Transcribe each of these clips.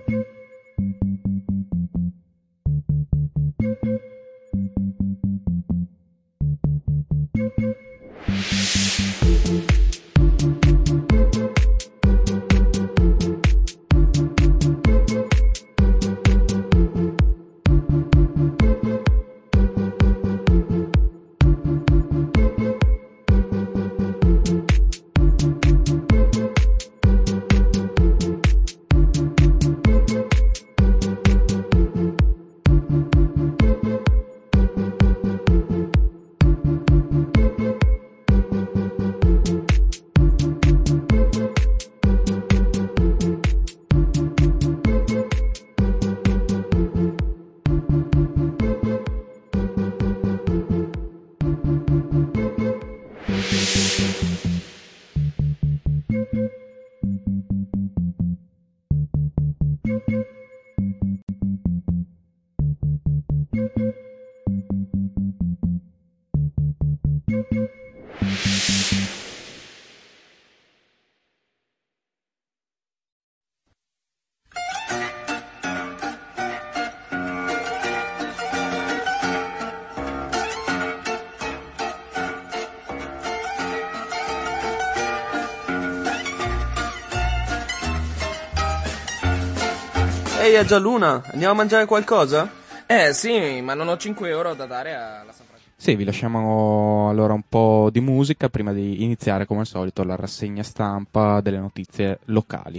Ehi, a Gialluna, andiamo a mangiare qualcosa? Sì, ma non ho 5 euro da dare alla San Francisco. Sì, vi lasciamo allora un po' di musica prima di iniziare come al solito la rassegna stampa delle notizie locali.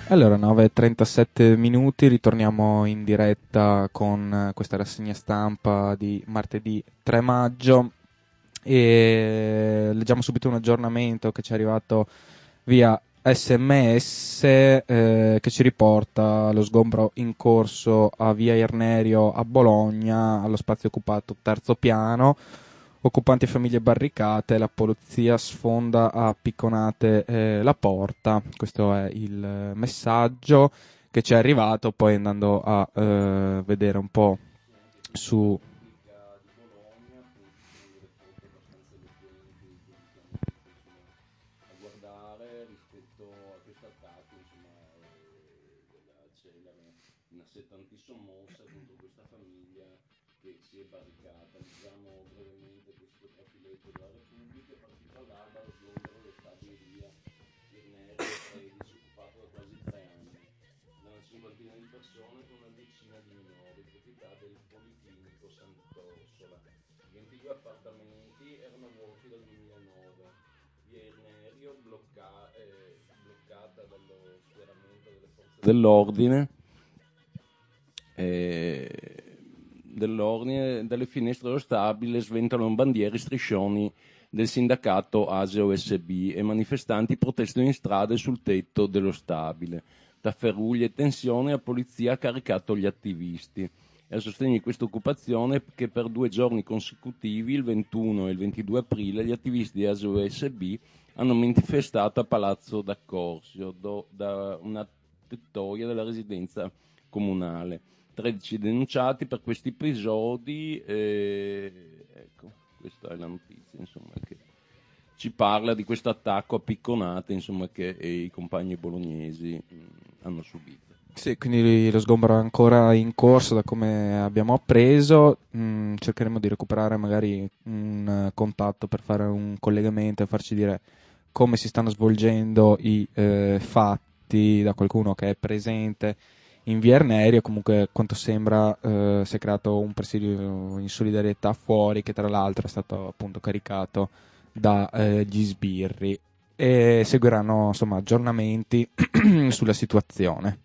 Allora, 9:37 minuti, ritorniamo in diretta con questa rassegna stampa di martedì 3 maggio e leggiamo subito un aggiornamento che ci è arrivato via SMS che ci riporta lo sgombro in corso a via Irnerio a Bologna, allo spazio occupato terzo piano. Occupanti e famiglie barricate, la polizia sfonda a picconate la porta. Questo è il messaggio che ci è arrivato, poi andando a vedere un po' su dell'ordine, dalle finestre dello stabile sventolano bandiere e striscioni del sindacato ASE OSB e manifestanti protestano in strada e sul tetto dello stabile. Da feruglie e tensione la polizia ha caricato gli attivisti. È a sostegno di questa occupazione che per 2 giorni consecutivi, il 21 e il 22 aprile, gli attivisti di ASE OSB hanno manifestato a Palazzo d'Accorsio da una tettoia della residenza comunale. 13 denunciati per questi episodi, ecco, questa è la notizia, insomma, che ci parla di questo attacco a picconate, insomma, che i compagni bolognesi hanno subito. Sì, quindi lo sgombero è ancora in corso da come abbiamo appreso. Cercheremo di recuperare magari un contatto per fare un collegamento e farci dire come si stanno svolgendo i fatti da qualcuno che è presente in via Irnerio. Comunque, quanto sembra, si è creato un presidio in solidarietà fuori, che tra l'altro è stato appunto caricato dagli sbirri, e seguiranno insomma aggiornamenti sulla situazione.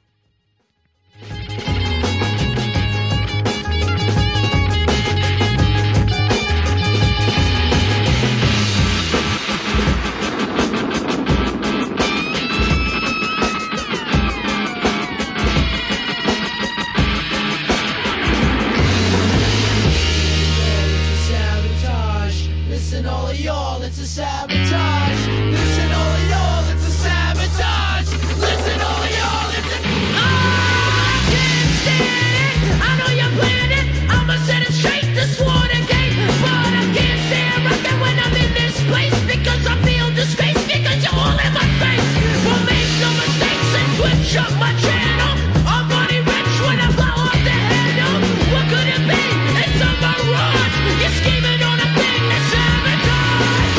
Listen all of y'all, it's a sabotage. Listen all of y'all, it's a sabotage. Listen all of y'all, it's a... I can't stand it, I know you're planning it. I'ma set it straight, this war again. But I can't stand rocking when I'm in this place, because I feel disgraced, because you're all in my face. Well, make no mistakes and switch up my channel. I'm money rich when I blow up the handle. What could it be? It's a mirage. You're scheming on a thing that's sabotage.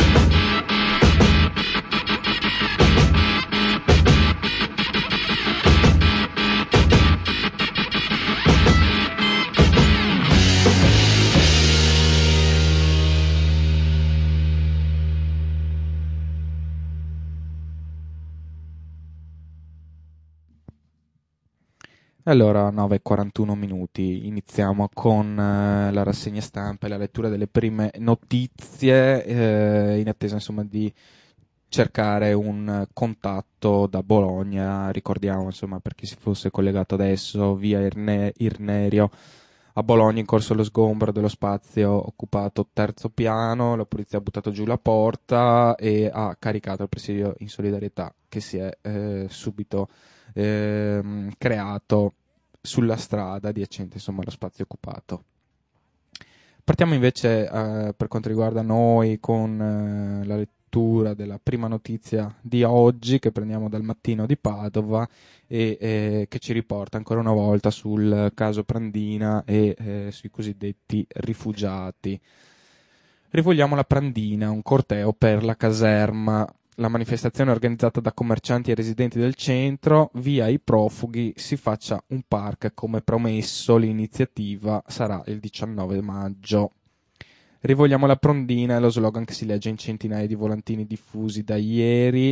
Allora, 9:41 minuti, iniziamo con la rassegna stampa e la lettura delle prime notizie, in attesa insomma di cercare un contatto da Bologna. Ricordiamo insomma, per chi si fosse collegato adesso, via Irnerio a Bologna in corso lo sgombero dello spazio occupato terzo piano, la polizia ha buttato giù la porta e ha caricato il presidio in solidarietà, che si è subito creato sulla strada adiacente insomma allo spazio occupato. Partiamo invece per quanto riguarda noi con la lettura della prima notizia di oggi, che prendiamo dal Mattino di Padova e che ci riporta ancora una volta sul caso Prandina e sui cosiddetti rifugiati. Rivogliamo la Prandina, un corteo per la caserma. La manifestazione organizzata da commercianti e residenti del centro, via i profughi, si faccia un park come promesso. L'iniziativa sarà il 19 maggio. Rivogliamo la Prandina è lo slogan che si legge in centinaia di volantini diffusi da ieri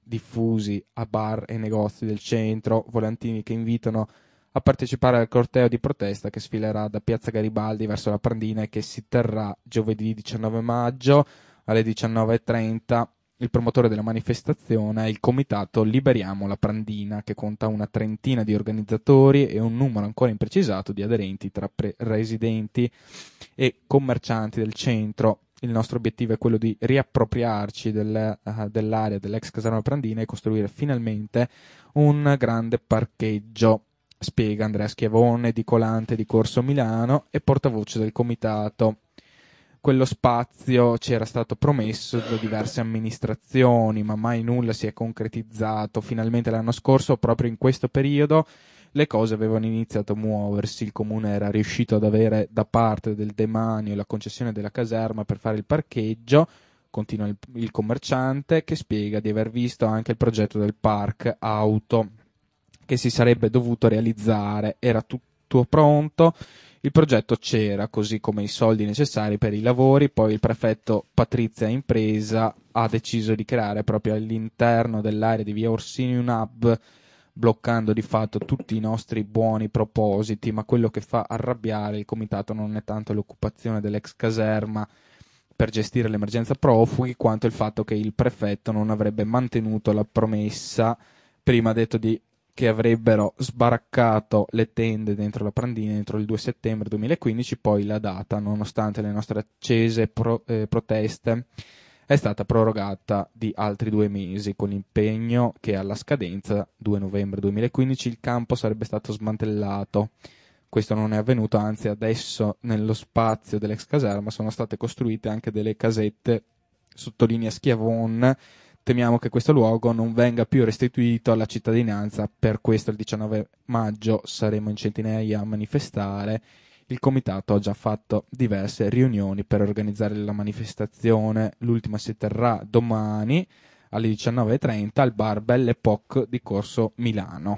diffusi a bar e negozi del centro, volantini che invitano a partecipare al corteo di protesta che sfilerà da Piazza Garibaldi verso la Prandina e che si terrà giovedì 19 maggio alle 19:30. Il promotore della manifestazione è il comitato Liberiamo la Prandina, che conta una trentina di organizzatori e un numero ancora imprecisato di aderenti tra residenti e commercianti del centro. Il nostro obiettivo è quello di riappropriarci dell'area dell'ex caserma Prandina e costruire finalmente un grande parcheggio, spiega Andrea Schiavone, edicolante di Corso Milano e portavoce del comitato. Quello spazio ci era stato promesso da diverse amministrazioni, ma mai nulla si è concretizzato. Finalmente l'anno scorso, proprio in questo periodo, le cose avevano iniziato a muoversi. Il comune era riuscito ad avere da parte del demanio la concessione della caserma per fare il parcheggio. Continua il commerciante, che spiega di aver visto anche il progetto del park auto che si sarebbe dovuto realizzare. Era tutto pronto. Il progetto c'era, così come i soldi necessari per i lavori. Poi il prefetto Patrizia Impresa ha deciso di creare proprio all'interno dell'area di via Orsini un hub, bloccando di fatto tutti i nostri buoni propositi. Ma quello che fa arrabbiare il comitato non è tanto l'occupazione dell'ex caserma per gestire l'emergenza profughi, quanto il fatto che il prefetto non avrebbe mantenuto la promessa. Prima ha detto che avrebbero sbaraccato le tende dentro la Prandina entro il 2 settembre 2015, poi la data, nonostante le nostre accese proteste, è stata prorogata di altri 2 mesi, con l'impegno che alla scadenza 2 novembre 2015 il campo sarebbe stato smantellato. Questo non è avvenuto, anzi adesso nello spazio dell'ex caserma sono state costruite anche delle casette, sottolinea Schiavon. Temiamo che questo luogo non venga più restituito alla cittadinanza, per questo il 19 maggio saremo in centinaia a manifestare. Il comitato ha già fatto diverse riunioni per organizzare la manifestazione, l'ultima si terrà domani alle 19:30 al bar Belle Époque di Corso Milano.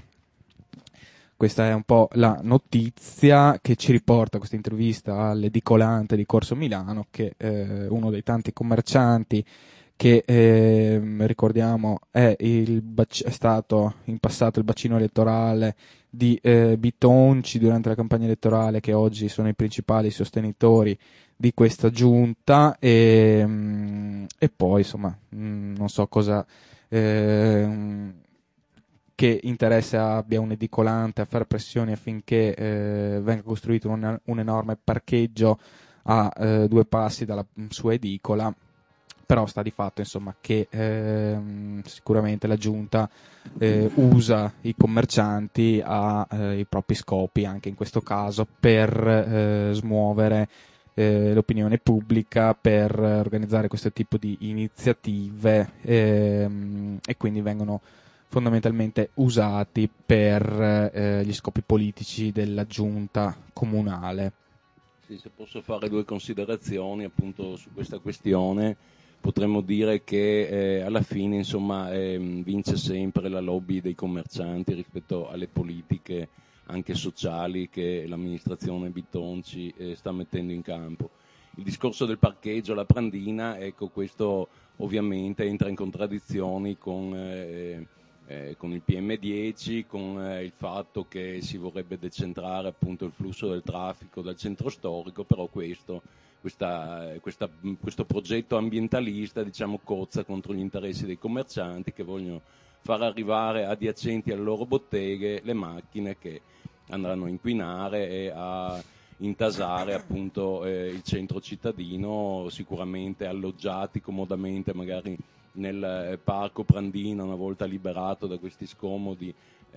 Questa è un po' la notizia che ci riporta questa intervista all'edicolante di Corso Milano, che è uno dei tanti commercianti che ricordiamo è stato in passato il bacino elettorale di Bitonci durante la campagna elettorale, che oggi sono i principali sostenitori di questa giunta e poi insomma non so cosa che interesse abbia un edicolante a fare pressioni affinché venga costruito un enorme parcheggio a 2 passi dalla sua edicola. Però sta di fatto insomma che sicuramente la giunta usa i commercianti ai propri scopi, anche in questo caso per smuovere l'opinione pubblica, per organizzare questo tipo di iniziative e quindi vengono fondamentalmente usati per gli scopi politici della giunta comunale. Sì, se posso fare 2 considerazioni appunto su questa questione. Potremmo dire che alla fine insomma vince sempre la lobby dei commercianti rispetto alle politiche anche sociali che l'amministrazione Bitonci sta mettendo in campo. Il discorso del parcheggio alla Prandina, ecco, questo ovviamente entra in contraddizioni con il PM10, con il fatto che si vorrebbe decentrare appunto il flusso del traffico dal centro storico, però questo progetto ambientalista, diciamo, cozza contro gli interessi dei commercianti che vogliono far arrivare adiacenti alle loro botteghe le macchine che andranno a inquinare e a intasare appunto il centro cittadino, sicuramente alloggiati comodamente magari nel parco Prandina una volta liberato da questi scomodi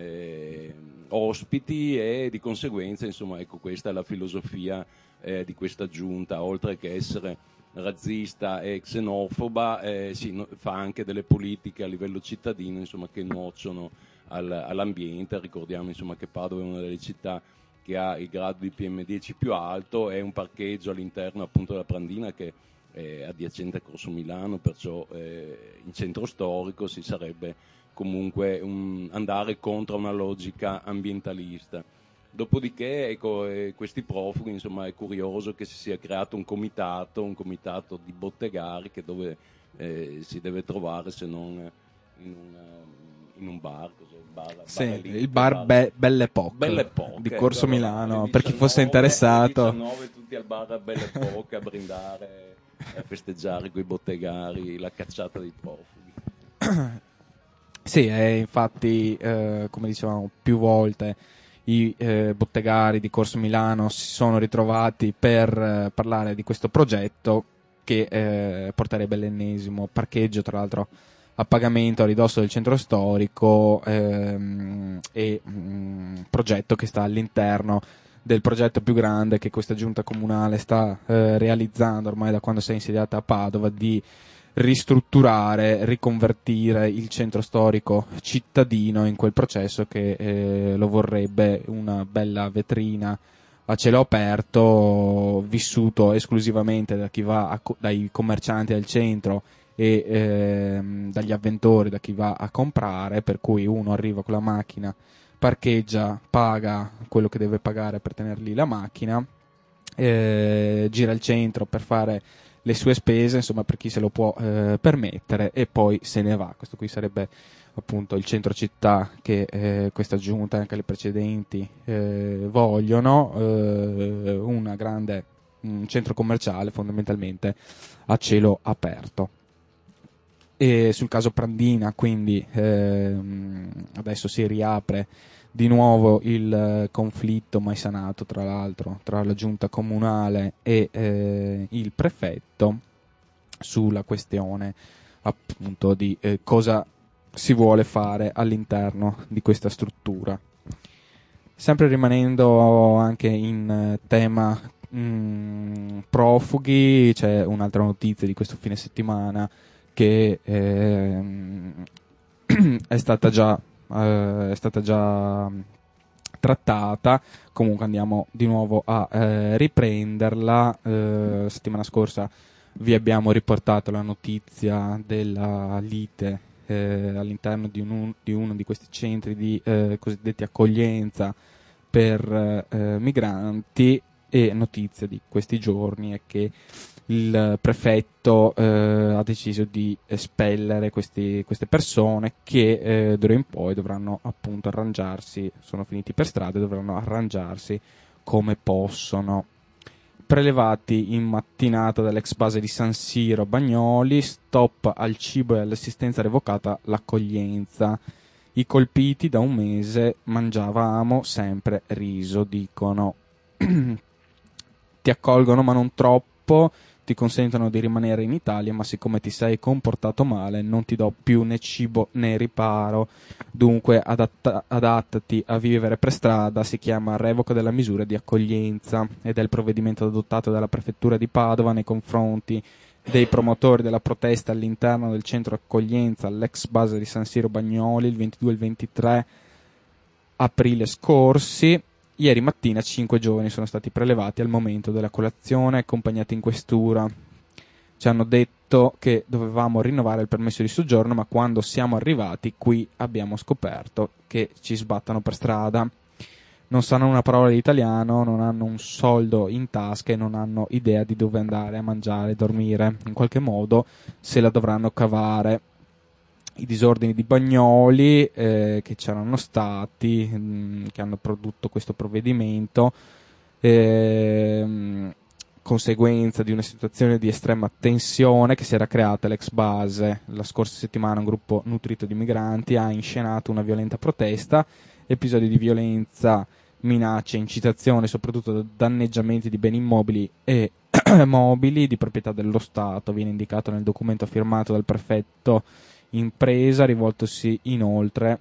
ospiti, e di conseguenza insomma ecco, questa è la filosofia di questa giunta. Oltre che essere razzista e xenofoba, fa anche delle politiche a livello cittadino insomma che nuociono all'ambiente. Ricordiamo insomma che Padova è una delle città che ha il grado di PM10 più alto, è un parcheggio all'interno appunto della Prandina che è adiacente a Corso Milano, perciò in centro storico si sarebbe comunque andare contro una logica ambientalista. Dopodiché, ecco, questi profughi, insomma, è curioso che si sia creato un comitato di bottegari, che dove si deve trovare se non in un bar, cos'è il bar? Sì, Elite, il bar Belle Époque di Corso ecco, Milano, alle per chi fosse 19, interessato. alle 19 tutti al bar Belle Époque a brindare, a festeggiare coi bottegari la cacciata dei profughi. Sì, infatti, come dicevamo più volte, i bottegari di Corso Milano si sono ritrovati per parlare di questo progetto che porterebbe l'ennesimo parcheggio, tra l'altro a pagamento a ridosso del centro storico, e progetto che sta all'interno del progetto più grande che questa giunta comunale sta realizzando ormai da quando si è insediata a Padova, di ristrutturare, riconvertire il centro storico cittadino in quel processo che lo vorrebbe una bella vetrina a cielo aperto, vissuto esclusivamente da chi va dai commercianti del centro e dagli avventori, da chi va a comprare, per cui uno arriva con la macchina, parcheggia, paga quello che deve pagare per tenere lì la macchina, gira il centro per fare le sue spese, insomma, per chi se lo può permettere, e poi se ne va. Questo qui sarebbe appunto il centro città che questa giunta e anche le precedenti vogliono, un centro commerciale fondamentalmente a cielo aperto. E sul caso Prandina, quindi adesso si riapre di nuovo il conflitto mai sanato, tra l'altro, tra la giunta comunale e il prefetto sulla questione appunto di cosa si vuole fare all'interno di questa struttura. Sempre rimanendo anche in tema profughi, c'è un'altra notizia di questo fine settimana che è stata già trattata. Comunque andiamo di nuovo a riprenderla. Settimana scorsa vi abbiamo riportato la notizia della lite all'interno di uno di questi centri di cosiddetti accoglienza per migranti, e notizia di questi giorni è che il prefetto ha deciso di espellere queste persone che d'ora in poi dovranno appunto arrangiarsi, sono finiti per strada e dovranno arrangiarsi come possono. Prelevati in mattinata dall'ex base di San Siro Bagnoli, stop al cibo e all'assistenza revocata l'accoglienza. I colpiti da un mese mangiavamo sempre riso, dicono. Ti accolgono ma non troppo, ti consentono di rimanere in Italia, ma siccome ti sei comportato male non ti do più né cibo né riparo, dunque adattati a vivere per strada. Si chiama revoca della misura di accoglienza ed è il provvedimento adottato dalla prefettura di Padova nei confronti dei promotori della protesta all'interno del centro accoglienza all'ex base di San Siro Bagnoli il 22 e il 23 aprile scorsi. Ieri mattina 5 giovani sono stati prelevati al momento della colazione, accompagnati in questura. Ci hanno detto che dovevamo rinnovare il permesso di soggiorno, ma quando siamo arrivati qui abbiamo scoperto che ci sbattono per strada. Non sanno una parola di italiano, non hanno un soldo in tasca e non hanno idea di dove andare a mangiare e dormire. In qualche modo se la dovranno cavare. I disordini di Bagnoli che c'erano stati, che hanno prodotto questo provvedimento, conseguenza di una situazione di estrema tensione che si era creata all'ex base. La scorsa settimana un gruppo nutrito di migranti ha inscenato una violenta protesta, episodi di violenza, minacce, incitazione, soprattutto danneggiamenti di beni immobili e mobili di proprietà dello Stato. Viene indicato nel documento firmato dal prefetto impresa. I rivoltosi inoltre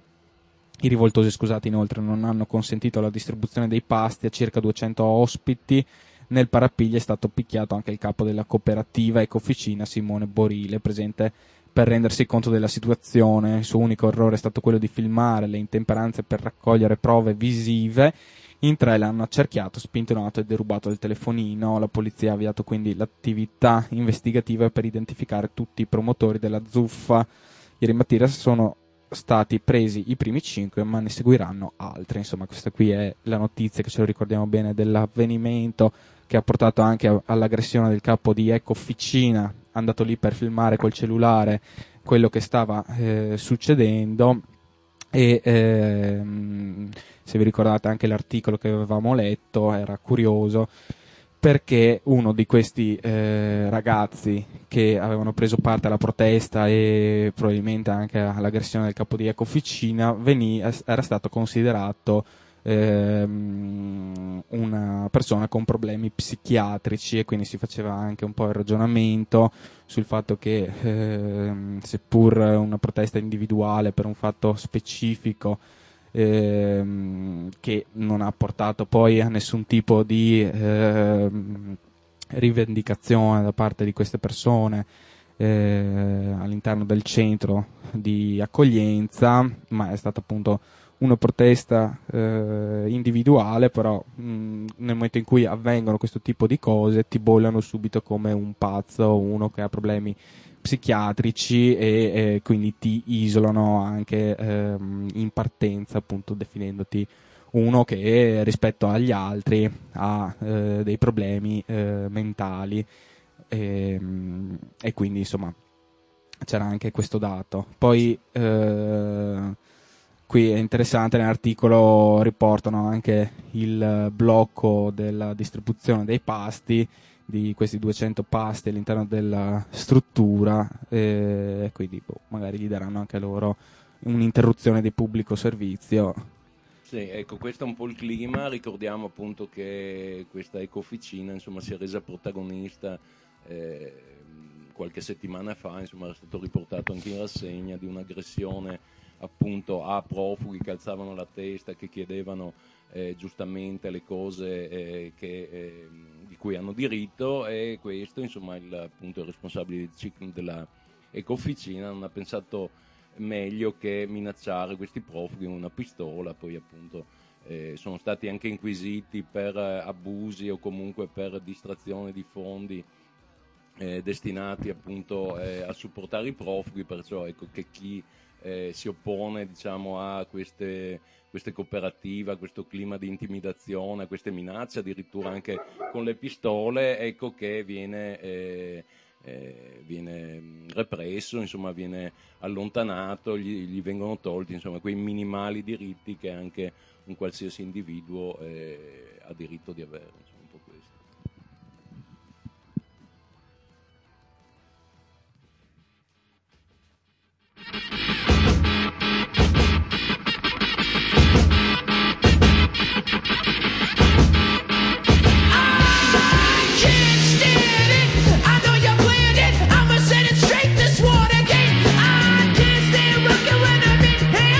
non hanno consentito la distribuzione dei pasti a circa 200 ospiti. Nel parapiglio è stato picchiato anche il capo della cooperativa Ecofficina, Simone Borile, presente per rendersi conto della situazione. Il suo unico errore è stato quello di filmare le intemperanze per raccogliere prove visive. In 3 l'hanno accerchiato, spintonato e derubato il telefonino. La polizia ha avviato quindi l'attività investigativa per identificare tutti i promotori della zuffa. Ieri mattina sono stati presi i primi 5, ma ne seguiranno altri. Insomma, questa qui è la notizia, che ce lo ricordiamo bene, dell'avvenimento che ha portato anche all'aggressione del capo di Ecofficina, andato lì per filmare col cellulare quello che stava succedendo. E se vi ricordate anche l'articolo che avevamo letto era curioso, perché uno di questi ragazzi che avevano preso parte alla protesta e probabilmente anche all'aggressione del capo di Ecofficina era stato considerato una persona con problemi psichiatrici, e quindi si faceva anche un po' il ragionamento sul fatto che seppur una protesta individuale per un fatto specifico che non ha portato poi a nessun tipo di rivendicazione da parte di queste persone all'interno del centro di accoglienza, ma è stata appunto una protesta individuale, però nel momento in cui avvengono questo tipo di cose ti bollano subito come un pazzo, uno che ha problemi psichiatrici, e quindi ti isolano anche in partenza, appunto definendoti uno che rispetto agli altri ha dei problemi mentali, e quindi insomma c'era anche questo dato. Poi qui è interessante, nell'articolo riportano anche il blocco della distribuzione dei pasti, di questi 200 pasti all'interno della struttura, e quindi magari gli daranno anche loro un'interruzione di pubblico servizio. Sì, ecco, questo è un po' il clima. Ricordiamo appunto che questa Ecofficina, insomma, si è resa protagonista qualche settimana fa, insomma, era stato riportato anche in rassegna, di un'aggressione appunto a profughi che alzavano la testa, che chiedevano giustamente le cose di cui hanno diritto, e questo, insomma, appunto il responsabile della Ecofficina non ha pensato meglio che minacciare questi profughi con una pistola. Poi appunto sono stati anche inquisiti per abusi o comunque per distrazione di fondi destinati appunto a supportare i profughi, perciò ecco che chi si oppone, diciamo, a queste cooperative, a questo clima di intimidazione, a queste minacce addirittura anche con le pistole, ecco che viene represso, insomma viene allontanato, gli vengono tolti, insomma, quei minimali diritti che anche un qualsiasi individuo ha diritto di avere, insomma, un po' questo.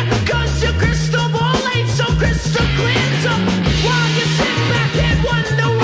Crystal ball ain't so crystal clear. So while you sit back and wonder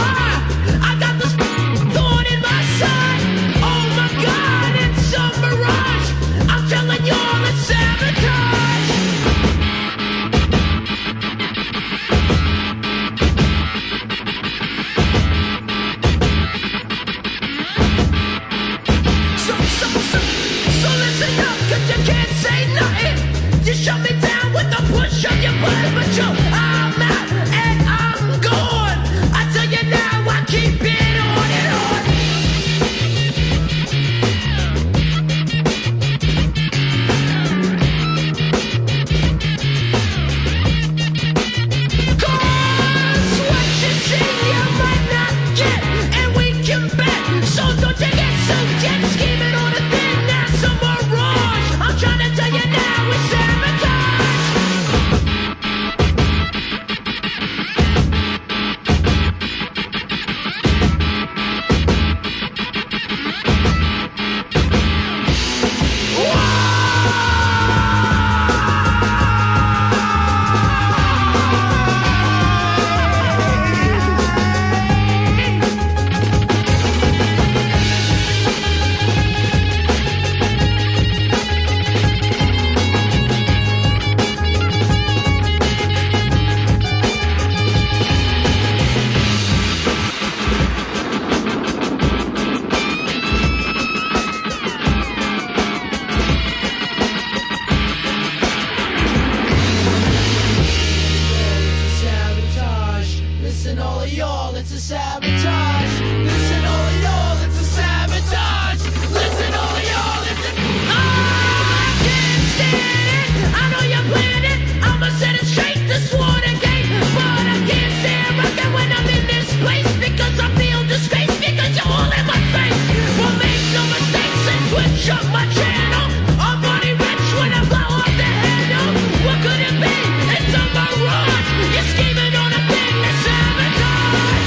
I know you're planning, I'ma set it straight, this Watergate. But I can't stand right there when I'm in this place, because I feel disgraced, because you're all in my face. Well, make no mistakes and switch up my channel. I'm money rich when I blow up the handle. What could it be? It's a mirage. You're scheming on a thing to sabotage.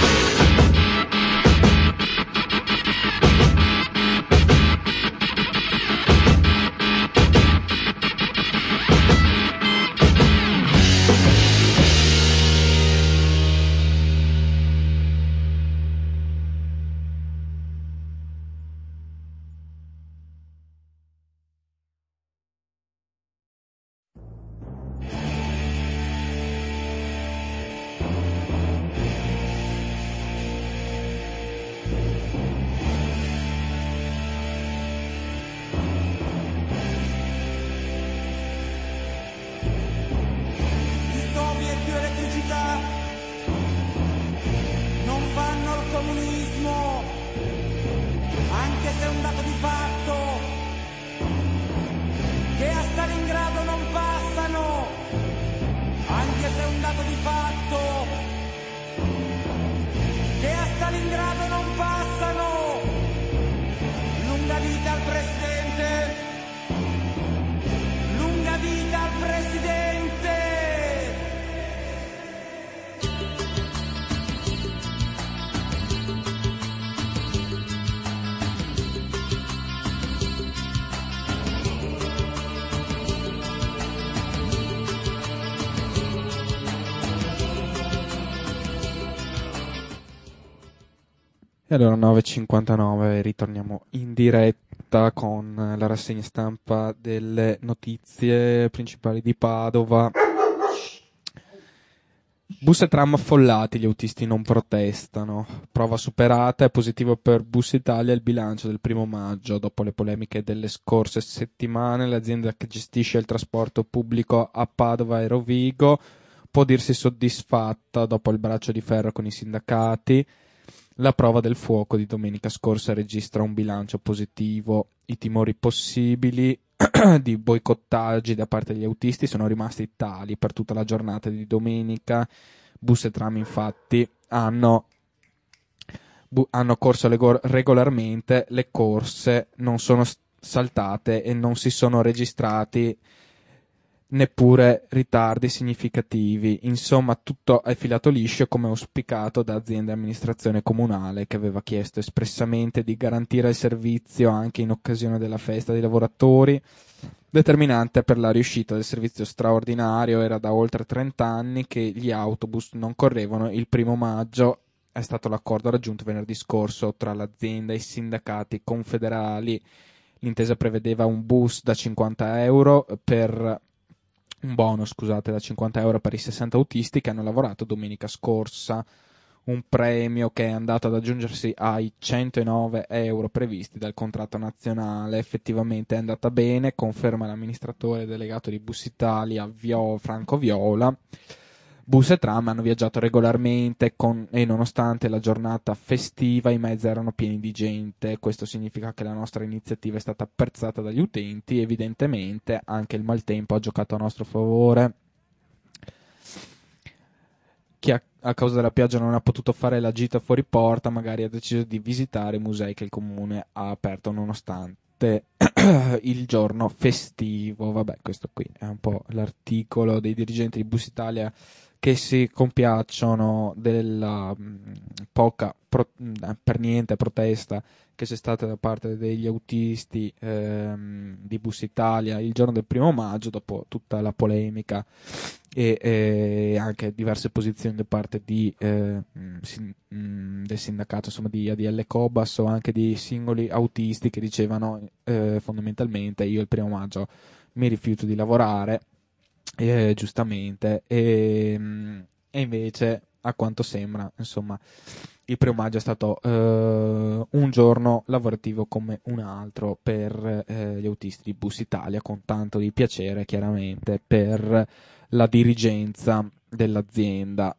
I soviet più elettricità non fanno il comunismo, anche se è un dato di fatto che a Stalingrado non passano, anche se è un dato di fatto che a Stalingrado non passano. Lunga vita al presidente, lunga vita al presidente. E allora 9.59 ritorniamo in diretta con la rassegna stampa delle notizie principali di Padova. Bus e tram affollati, gli autisti non protestano. Prova superata, è positivo per Bus Italia il bilancio del 1° maggio. Dopo le polemiche delle scorse settimane, l'azienda che gestisce il trasporto pubblico a Padova e Rovigo può dirsi soddisfatta dopo il braccio di ferro con i sindacati. La prova del fuoco di domenica scorsa registra un bilancio positivo. I timori possibili di boicottaggi da parte degli autisti sono rimasti tali per tutta la giornata di domenica. Bus e tram infatti hanno corso regolarmente, le corse non sono saltate e non si sono registrati neppure ritardi significativi. Insomma, tutto è filato liscio come auspicato da azienda e amministrazione comunale, che aveva chiesto espressamente di garantire il servizio anche in occasione della festa dei lavoratori. Determinante per la riuscita del servizio straordinario era da oltre 30 anni che gli autobus non correvano il 1° maggio. È stato l'accordo raggiunto venerdì scorso tra l'azienda e i sindacati confederali. L'intesa prevedeva un bus da 50 euro per un bonus, da 50 euro per i 60 autisti che hanno lavorato domenica scorsa, un premio che è andato ad aggiungersi ai 109 euro previsti dal contratto nazionale. Effettivamente è andata bene, conferma l'amministratore delegato di Bus Italia Franco Viola. Bus e tram hanno viaggiato regolarmente e nonostante la giornata festiva i mezzi erano pieni di gente. Questo significa che la nostra iniziativa è stata apprezzata dagli utenti. Evidentemente anche il maltempo ha giocato a nostro favore. Chi a causa della pioggia non ha potuto fare la gita fuori porta magari ha deciso di visitare i musei che il comune ha aperto nonostante il giorno festivo. Vabbè, questo qui è un po' l'articolo dei dirigenti di Bus Italia che si compiacciono della poca per niente protesta che c'è stata da parte degli autisti di Bus Italia il giorno del 1° maggio, dopo tutta la polemica e anche diverse posizioni da parte del sindacato, insomma, di ADL Cobas o anche di singoli autisti che dicevano fondamentalmente: io il 1° maggio mi rifiuto di lavorare, giustamente, e invece a quanto sembra, insomma, il 1° maggio è stato un giorno lavorativo come un altro per gli autisti di Bus Italia, con tanto di piacere chiaramente per la dirigenza dell'azienda.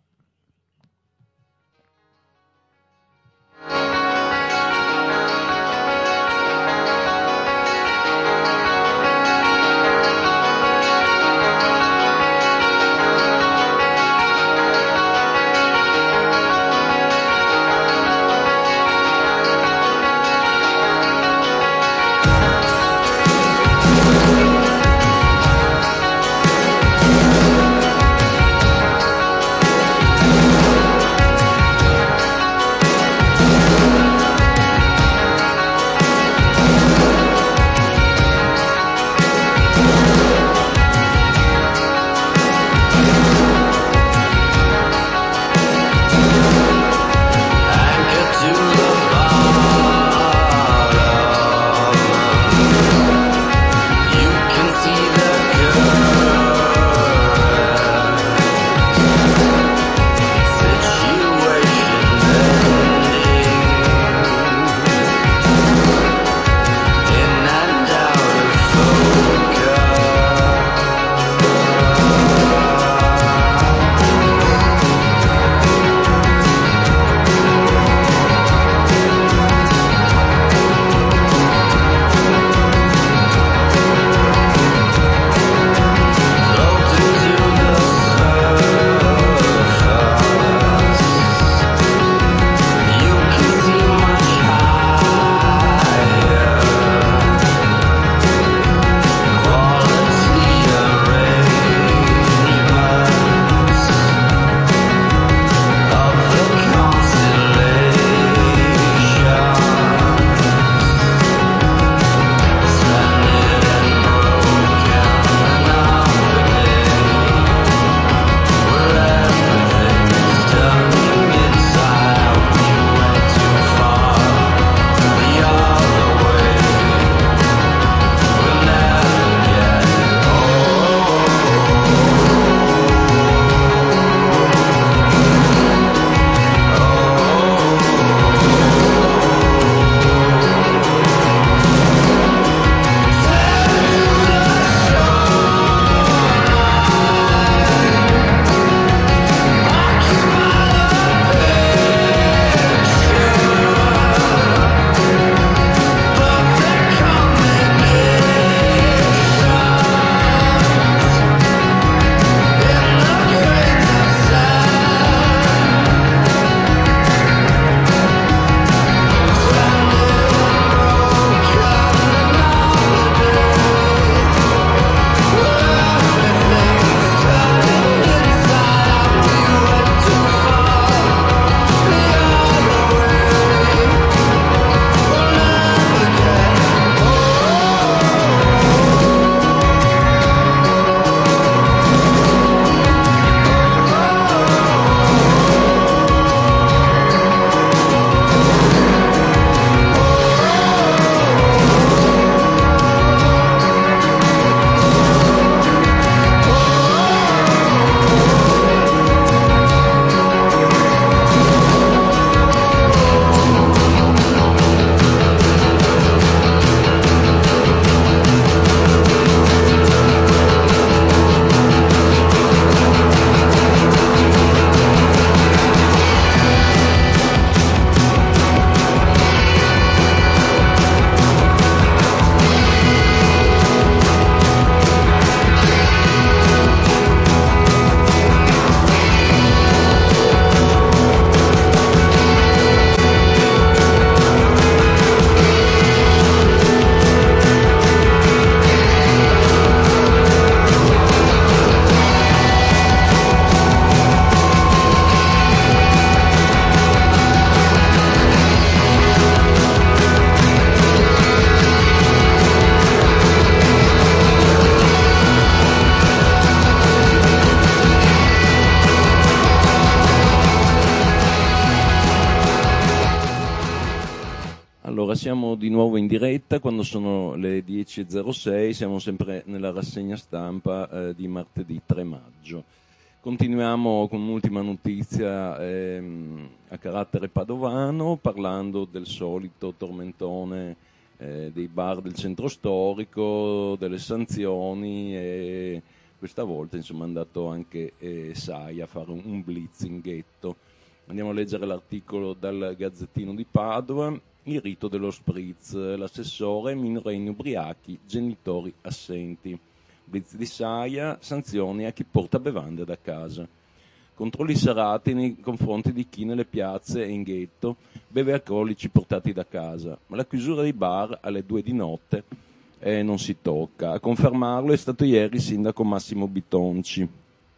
siamo di nuovo in diretta quando sono le 10.06, siamo sempre nella rassegna stampa di martedì 3 maggio. Continuiamo con un'ultima notizia a carattere padovano, parlando del solito tormentone dei bar del centro storico, delle sanzioni, e questa volta insomma è andato anche Sai a fare un blitz in ghetto. Andiamo a leggere l'articolo dal Gazzettino di Padova. Il rito dello spritz, l'assessore, minorenni ubriachi, genitori assenti. Blitz di Saia, sanzioni a chi porta bevande da casa. Controlli serrati nei confronti di chi nelle piazze e in ghetto beve alcolici portati da casa, ma la chiusura dei bar alle 2 di notte non si tocca. A confermarlo è stato ieri il sindaco Massimo Bitonci.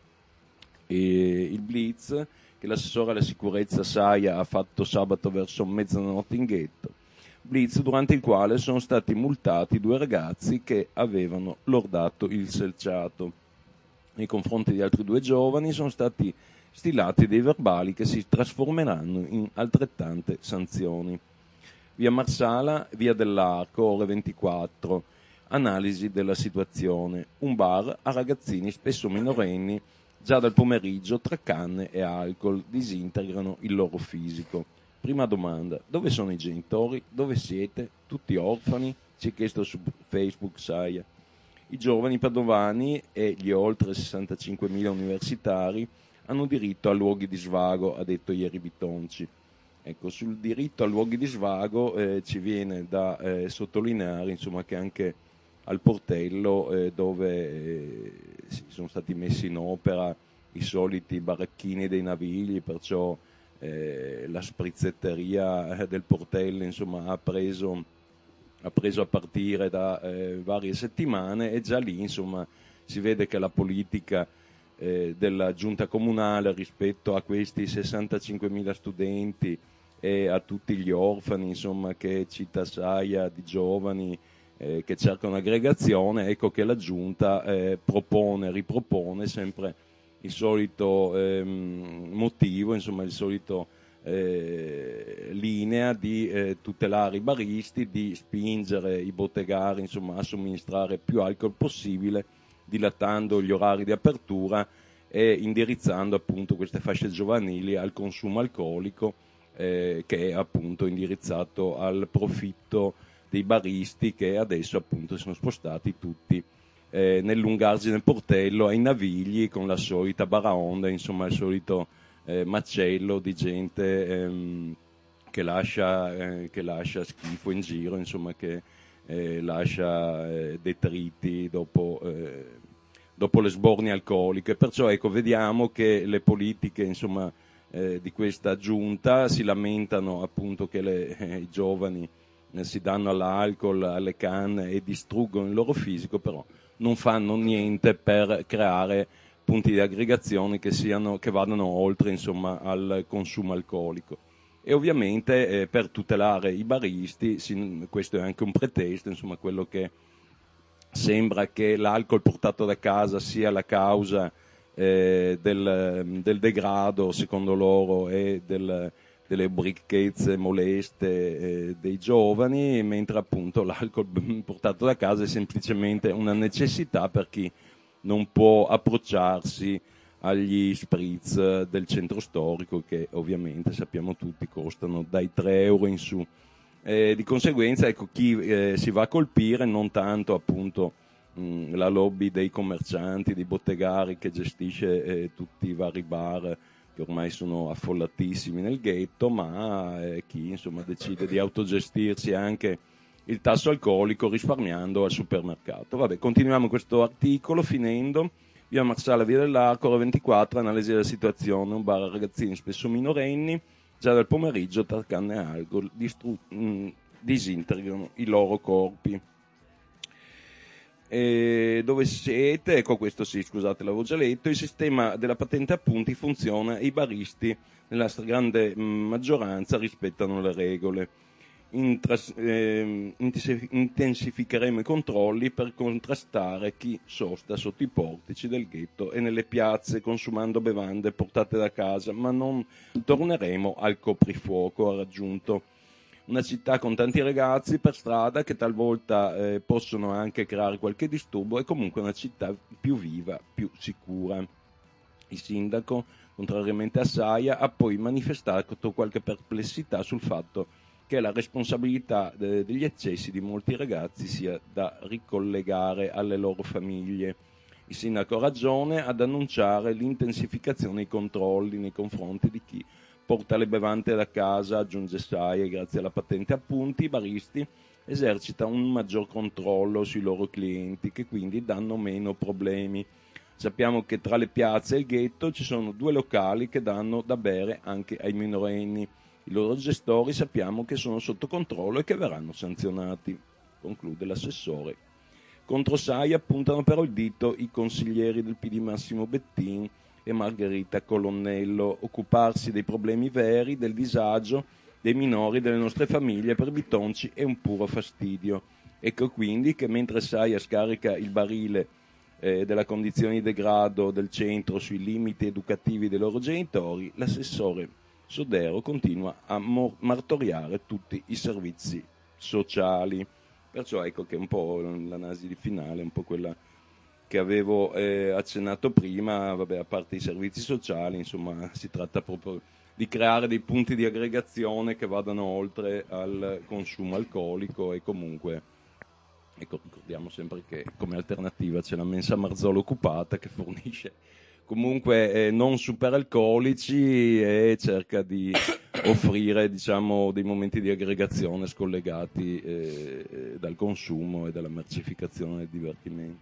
E il blitz che l'assessore alla sicurezza Saia ha fatto sabato verso mezzanotte in ghetto. Blitz durante il quale sono stati multati 2 ragazzi che avevano lordato il selciato. Nei confronti di altri 2 giovani sono stati stilati dei verbali che si trasformeranno in altrettante sanzioni. Via Marsala, via dell'Arco, ore 24. Analisi della situazione. Un bar a ragazzini spesso minorenni. Già dal pomeriggio tra canne e alcol disintegrano il loro fisico. Prima domanda: dove sono i genitori? Dove siete? Tutti orfani? Si è chiesto su Facebook Saia. I giovani padovani e gli oltre 65.000 universitari hanno diritto a luoghi di svago, ha detto ieri Bitonci. Ecco, sul diritto a luoghi di svago ci viene da sottolineare insomma, che anche al Portello dove sono stati messi in opera i soliti baracchini dei Navigli, perciò la sprizzetteria del Portello insomma, ha preso a partire da varie settimane, e già lì insomma, si vede che la politica della giunta comunale rispetto a questi 65.000 studenti e a tutti gli orfani insomma, che cita Saia, di giovani che cercano aggregazione, ecco che la giunta ripropone sempre il solito motivo, insomma il solito linea di tutelare i baristi, di spingere i bottegari insomma, a somministrare più alcol possibile, dilatando gli orari di apertura e indirizzando appunto queste fasce giovanili al consumo alcolico che è appunto indirizzato al profitto dei baristi, che adesso appunto sono spostati tutti nell'Ungargine Portello ai Navigli con la solita baraonda, insomma il solito macello di gente che lascia schifo in giro, insomma che lascia detriti dopo le sbornie alcoliche. Perciò ecco, vediamo che le politiche insomma di questa giunta si lamentano appunto che i giovani si danno all'alcol, alle canne e distruggono il loro fisico, però non fanno niente per creare punti di aggregazione che vadano oltre insomma, al consumo alcolico. E ovviamente per tutelare i baristi, questo è anche un pretesto, insomma quello che sembra che l'alcol portato da casa sia la causa del degrado, secondo loro, e delle bricchezze moleste dei giovani, mentre appunto l'alcol portato da casa è semplicemente una necessità per chi non può approcciarsi agli spritz del centro storico, che ovviamente sappiamo tutti costano dai 3 euro in su. Di conseguenza ecco, chi si va a colpire non tanto appunto la lobby dei commercianti, dei bottegari che gestisce tutti i vari bar che ormai sono affollatissimi nel ghetto, ma chi insomma decide di autogestirsi anche il tasso alcolico risparmiando al supermercato. Vabbè, continuiamo questo articolo finendo. Via Marsala, via dell'Arco, ore 24, analisi della situazione, un bar a ragazzini spesso minorenni, già dal pomeriggio tra canne e alcol disintegrano i loro corpi. Dove siete? Ecco, questo sì, scusate, l'avevo già letto. Il sistema della patente a punti funziona e i baristi nella stragrande maggioranza rispettano le regole. Intensificheremo i controlli per contrastare chi sosta sotto i portici del ghetto e nelle piazze consumando bevande portate da casa, ma non torneremo al coprifuoco, ha raggiunto. una città con tanti ragazzi per strada che talvolta possono anche creare qualche disturbo, è comunque una città più viva, più sicura. Il sindaco, contrariamente a Saia, ha poi manifestato qualche perplessità sul fatto che la responsabilità degli eccessi di molti ragazzi sia da ricollegare alle loro famiglie. Il sindaco ha ragione ad annunciare l'intensificazione dei controlli nei confronti di chi porta le bevande da casa, aggiunge Saia, e grazie alla patente a punti i baristi esercitano un maggior controllo sui loro clienti che quindi danno meno problemi. Sappiamo che tra le piazze e il ghetto ci sono 2 locali che danno da bere anche ai minorenni. I loro gestori sappiamo che sono sotto controllo e che verranno sanzionati, conclude l'assessore. Contro Saia puntano però il dito i consiglieri del PD Massimo Bettin e Margherita Colonnello. Occuparsi dei problemi veri, del disagio dei minori, delle nostre famiglie per Bitonci è un puro fastidio. Ecco quindi che mentre Saia scarica il barile della condizione di degrado del centro sui limiti educativi dei loro genitori, l'assessore Sodero continua a martoriare tutti i servizi sociali. Perciò ecco che un po' l'analisi di finale, un po' quella che avevo accennato prima, vabbè, a parte i servizi sociali, insomma, si tratta proprio di creare dei punti di aggregazione che vadano oltre al consumo alcolico e comunque, ecco, ricordiamo sempre che come alternativa c'è la mensa Marzolo occupata che fornisce comunque non superalcolici e cerca di offrire, diciamo, dei momenti di aggregazione scollegati dal consumo e dalla mercificazione del divertimento.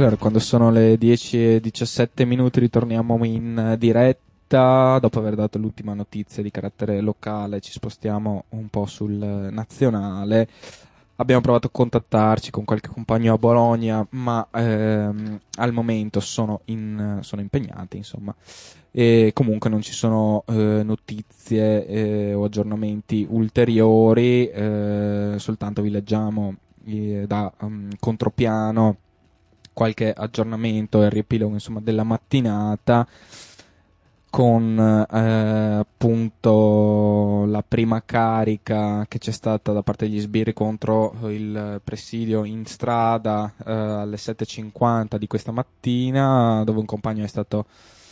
Allora, quando sono le 10:17 ritorniamo in diretta. Dopo aver dato l'ultima notizia di carattere locale, ci spostiamo un po' sul nazionale. Abbiamo provato a contattarci con qualche compagno a Bologna, ma al momento sono impegnati, insomma. E comunque non ci sono notizie o aggiornamenti ulteriori, soltanto vi leggiamo da contropiano qualche aggiornamento e riepilogo, insomma, della mattinata, con appunto la prima carica che c'è stata da parte degli sbirri contro il presidio in strada alle 7:50 di questa mattina, dove un compagno è stato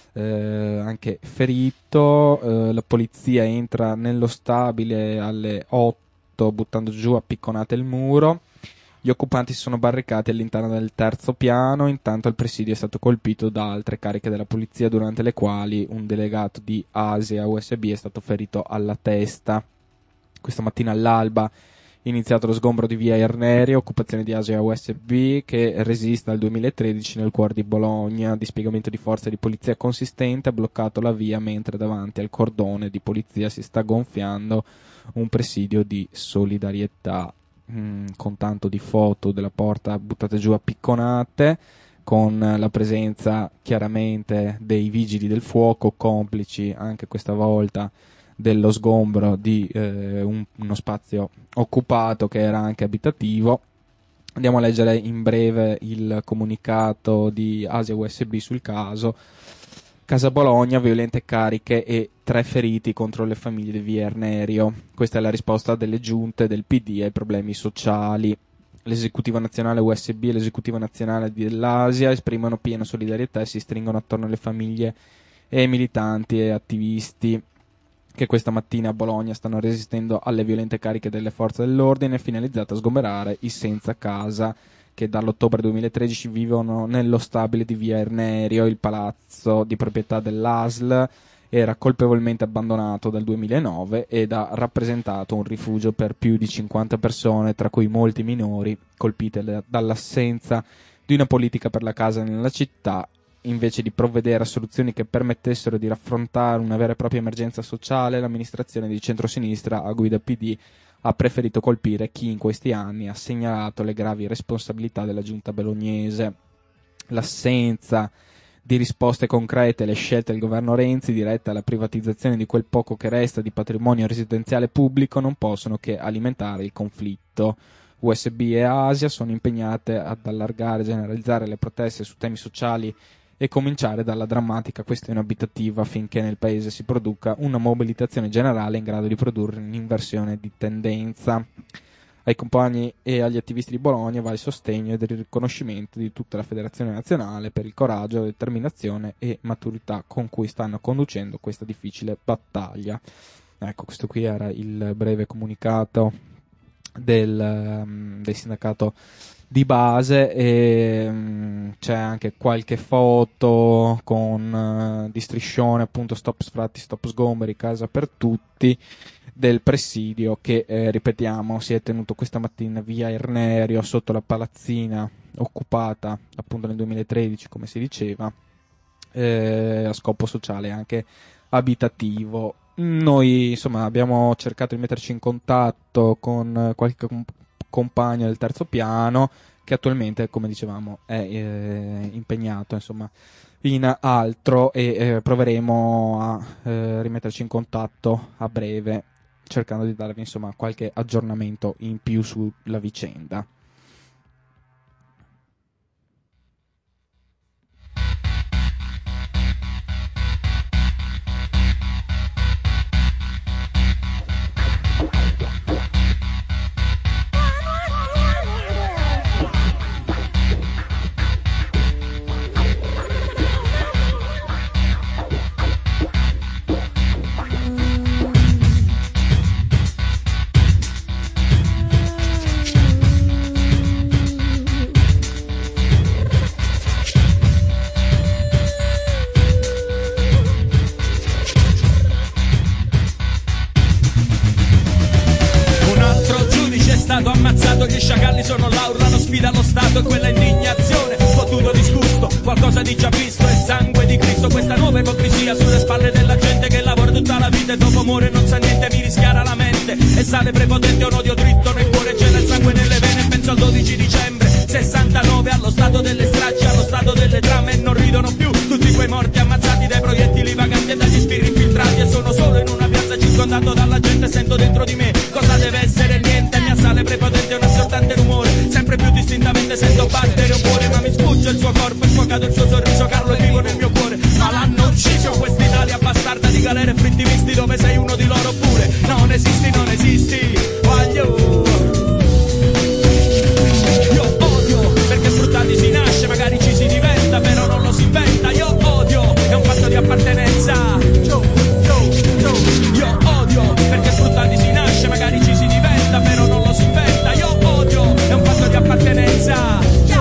anche ferito. La polizia entra nello stabile alle 8 buttando giù a picconate il muro. Gli occupanti si sono barricati all'interno del terzo piano, intanto il presidio è stato colpito da altre cariche della polizia, durante le quali un delegato di Asia USB è stato ferito alla testa. Questa mattina all'alba è iniziato lo sgombro di via Ernerio, occupazione di Asia USB, che resiste dal 2013 nel cuore di Bologna. Dispiegamento di forze di polizia consistente ha bloccato la via, mentre davanti al cordone di polizia si sta gonfiando un presidio di solidarietà, con tanto di foto della porta buttate giù a picconate, con la presenza chiaramente dei vigili del fuoco, complici anche questa volta dello sgombro di uno spazio occupato che era anche abitativo. Andiamo a leggere in breve il comunicato di Asia USB sul caso. Casa Bologna, violente cariche e 3 feriti contro le famiglie di via Ernerio. Questa è la risposta delle giunte del PD ai problemi sociali. L'esecutiva nazionale USB e l'esecutiva nazionale dell'Asia esprimono piena solidarietà e si stringono attorno alle famiglie e ai militanti e attivisti che questa mattina a Bologna stanno resistendo alle violente cariche delle forze dell'ordine finalizzate a sgomberare i senza casa che dall'ottobre 2013 vivono nello stabile di via Ernerio. Il palazzo di proprietà dell'ASL era colpevolmente abbandonato dal 2009 ed ha rappresentato un rifugio per più di 50 persone, tra cui molti minori, colpite dall'assenza di una politica per la casa nella città. Invece di provvedere a soluzioni che permettessero di raffrontare una vera e propria emergenza sociale, l'amministrazione di centrosinistra a guida PD ha preferito colpire chi in questi anni ha segnalato le gravi responsabilità della giunta bolognese. L'assenza di risposte concrete e le scelte del governo Renzi dirette alla privatizzazione di quel poco che resta di patrimonio residenziale pubblico non possono che alimentare il conflitto. USB e Asia sono impegnate ad allargare e generalizzare le proteste su temi sociali e cominciare dalla drammatica questione abitativa, affinché nel paese si produca una mobilitazione generale in grado di produrre un'inversione di tendenza. Ai compagni e agli attivisti di Bologna va il sostegno ed il riconoscimento di tutta la Federazione Nazionale per il coraggio, la determinazione e maturità con cui stanno conducendo questa difficile battaglia. Ecco, questo qui era il breve comunicato del sindacato di base, e c'è anche qualche foto con di striscione, appunto, stop sfratti, stop sgomberi, casa per tutti, del presidio che ripetiamo si è tenuto questa mattina via Ernerio, sotto la palazzina occupata appunto nel 2013, come si diceva, a scopo sociale e anche abitativo. Noi insomma abbiamo cercato di metterci in contatto con qualche compagno del terzo piano che attualmente, come dicevamo, è impegnato insomma in altro, e proveremo a rimetterci in contatto a breve, cercando di darvi insomma qualche aggiornamento in più sulla vicenda. qualcosa di già visto, è sangue di Cristo, questa nuova ipocrisia sulle spalle della gente che lavora tutta la vita e dopo muore e non sa niente, mi rischiara la mente e sale prepotente un odio dritto nel cuore, c'è il sangue nelle vene, penso al 12 dicembre 69, allo stato delle stragi, allo stato delle trame, e non ridono più tutti quei morti ammazzati dai proiettili vaganti e dagli spiriti infiltrati, e sono solo in una piazza circondato dalla gente, sento dentro di me cosa deve essere niente, mi assale prepotente un assordante rumore, sempre più distintamente sento battere un cuore, ma mi sfugge il suo corpo, è sfocato il suo sorriso, Carlo è vivo nel mio cuore, ma l'hanno ucciso quest'Italia bastarda di galere e fritti misti, dove sei uno di loro pure, non esisti, non esisti, voglio. Io odio, perché sfruttati si nasce, magari ci si diventa, però non lo si inventa, io odio, è un fatto di appartenenza. Io odio, perché sfruttati si nasce, magari ci si diventa, però non lo si inventa, io odio, è un fatto di appartenenza.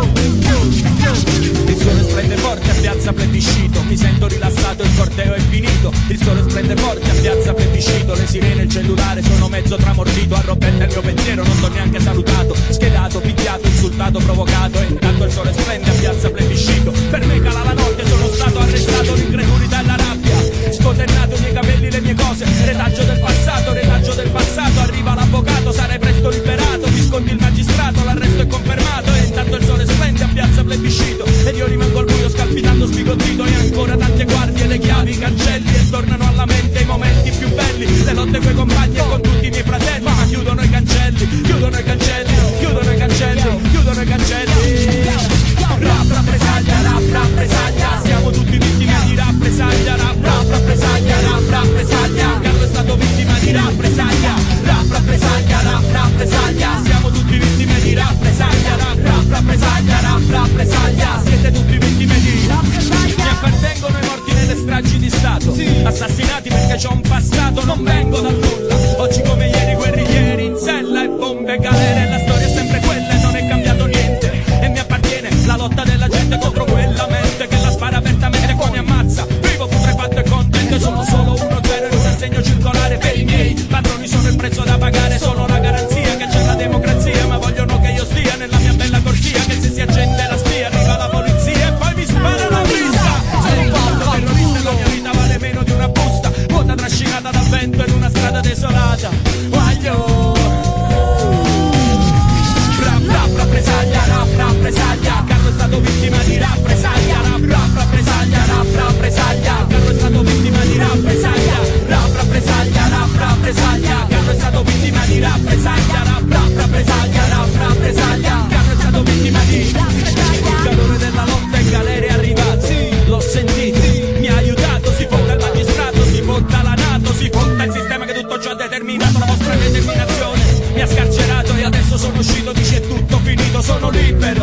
Il sole splende forte a piazza Plebiscito, mi sento rilassato, il corteo è finito. Il sole splende forte a piazza Plebiscito, le sirene, il cellulare, sono mezzo tramordito, arrobbetta il mio pensiero, non t'ho neanche salutato, schedato, picchiato, insultato, provocato, e intanto il sole splende a piazza Plebiscito. Per me cala la notte, sono stato arrestato, l'incredulità e la rabbia, scotennato i miei capelli, le mie cose, retaggio del passato, arriva l'avvocato, sarai presto liberato, mi sconti il magistrato, l'arresto è confermato, e intanto il sole splende a piazza Plebiscito, ed io rimango al buio scalpitando sbigottito, e ancora tante guardie, le chiavi, i cancelli, e tornano alla mente i momenti più belli, le lotte coi compagni e con tutti i miei fratelli, ma chiudono i cancelli, chiudono i cancelli, chiudono i cancelli, chiudono i cancelli. Rap rappresaglia, siamo tutti vittime di rappresaglia, rap rappresaglia, Carlo è stato vittima di rappresaglia, rap rappresaglia, siamo tutti vittime di rappresaglia, rap rappresaglia, siete tutti vittime di rappresaglia. Mi appartengono i morti nelle stragi di Stato, assassinati perché c'ho un passato, non vengo dal nulla, oggi come ieri guerriglieri in sella e bombe e galere, la storia è sempre quella e non è cambiato niente, e mi appartiene la lotta della gente contro quella mente che la spara apertamente e poi mi ammazza, vivo putrefatto e contento, sono solo 1-0 in un assegno circolare per i miei padroni, sono il prezzo da pagare, sono la garanzia che c'è la democrazia, ma vogliono che io stia nella mia bella corsia, che se si accende la spia arriva la polizia e poi mi spara la vista, sono un fatto terrorista, la mia vita vale meno di una busta vuota trascinata dal vento in una strada desolata, voglio. Rap rappresaglia, Carlo è stato vittima di rappresaglia, rap rappresaglia, Carlo è stato vittima di rappresaglia, rap rappresaglia, Carlo è stato vittima di rappresaglia, rap rappresaglia, Carlo è stato vittima di il calore della lotta in galera è arrivato, l'ho sentito, mi ha aiutato, si fonda il magistrato, si fonda la NATO, si fonda il sistema che tutto ciò ha determinato, la vostra determinazione mi ha scarcerato e adesso sono uscito, dice è tutto finito, sono libero,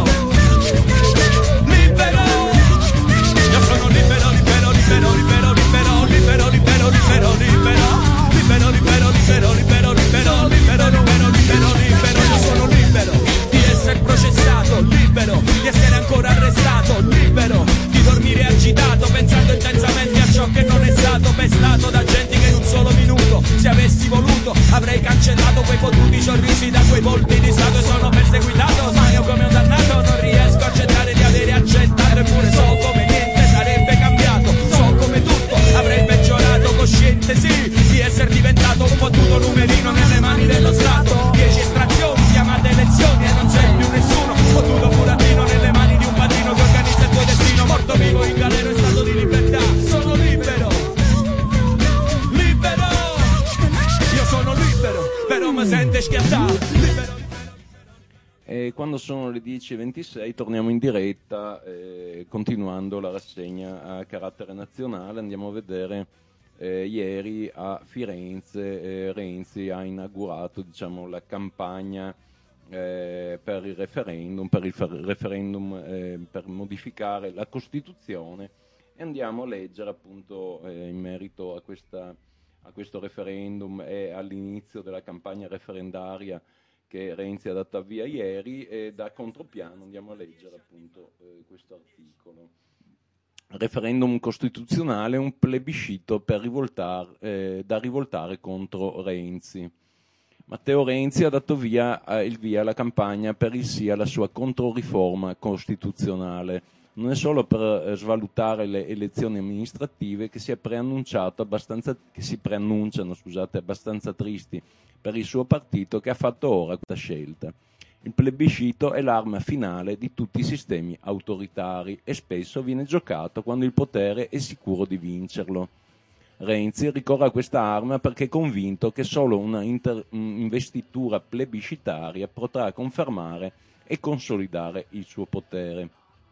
libero, io sono libero, libero, libero, libero, libero, libero, libero, libero, libero, libero, libero, libero, libero, libero, libero, libero, libero, libero, io sono libero di essere processato, libero di essere ancora arrestato, libero di dormire agitato, pensando intensamente a ciò che non è stato, pestato da gente che in un solo minuto, se avessi voluto, avrei cancellato quei fottuti sorrisi da quei volti di stato, e sono perseguitato, sbaglio come un dannato, non riesco a accettare di avere accettato, eppure so come niente sarebbe cambiato, so come tutto avrei peggiorato, cosciente sì di essere diventato un fottuto numerino nelle mani dello Stato, 10 estrazioni, chiamate elezioni e non sei più nessuno, fottuto burattino nelle mani di un padrino che organizza il tuo destino, morto vivo in galera in stato di libertà, sono libero, libero, io sono libero, però mi sente schiattato, libero. E quando sono le 10:26 torniamo in diretta, continuando la rassegna a carattere nazionale. Andiamo a vedere ieri a Firenze Renzi ha inaugurato, diciamo, la campagna per il referendum, per modificare la Costituzione, e andiamo a leggere appunto in merito a questo referendum e all'inizio della campagna referendaria che Renzi ha dato avvio ieri, e da contropiano andiamo a leggere appunto questo articolo. Referendum costituzionale, un plebiscito da rivoltare contro Renzi. Matteo Renzi ha dato il via alla campagna per il sì alla sua controriforma costituzionale. non è solo per svalutare le elezioni amministrative che si preannunciano abbastanza tristi per il suo partito, che ha fatto ora questa scelta. Il plebiscito è l'arma finale di tutti i sistemi autoritari e spesso viene giocato quando il potere è sicuro di vincerlo. Renzi ricorre a questa arma perché è convinto che solo una investitura plebiscitaria potrà confermare e consolidare il suo potere.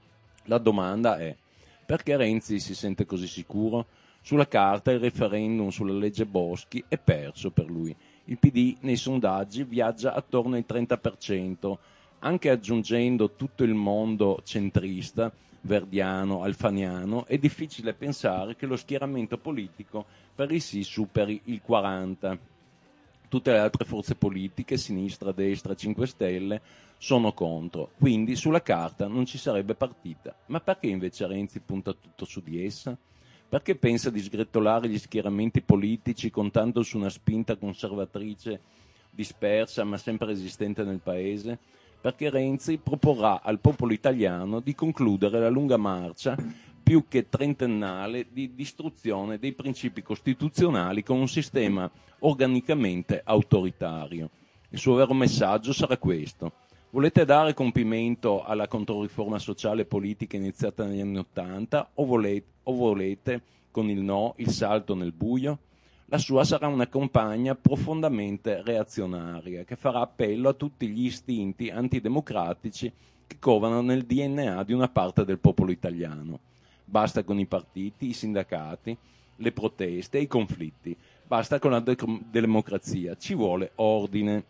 La domanda è: perché Renzi si sente così sicuro? Sulla carta il referendum sulla legge Boschi è perso per lui. Il PD nei sondaggi viaggia attorno al 30%, anche aggiungendo tutto il mondo centrista, verdiano, alfaniano, è difficile pensare che lo schieramento politico per il sì superi il 40%. Tutte le altre forze politiche, sinistra, destra, 5 Stelle, sono contro, quindi sulla carta non ci sarebbe partita. Ma perché invece Renzi punta tutto su di essa? Perché pensa di sgretolare gli schieramenti politici contando su una spinta conservatrice dispersa ma sempre esistente nel paese? Perché Renzi proporrà al popolo italiano di concludere la lunga marcia più che trentennale di distruzione dei principi costituzionali con un sistema organicamente autoritario. Il suo vero messaggio sarà questo: volete dare compimento alla controriforma sociale e politica iniziata negli anni '80 o volete, con il no, il salto nel buio? La sua sarà una campagna profondamente reazionaria che farà appello a tutti gli istinti antidemocratici che covano nel DNA di una parte del popolo italiano. Basta con i partiti, i sindacati, le proteste e i conflitti. Basta con la democrazia. Ci vuole ordine.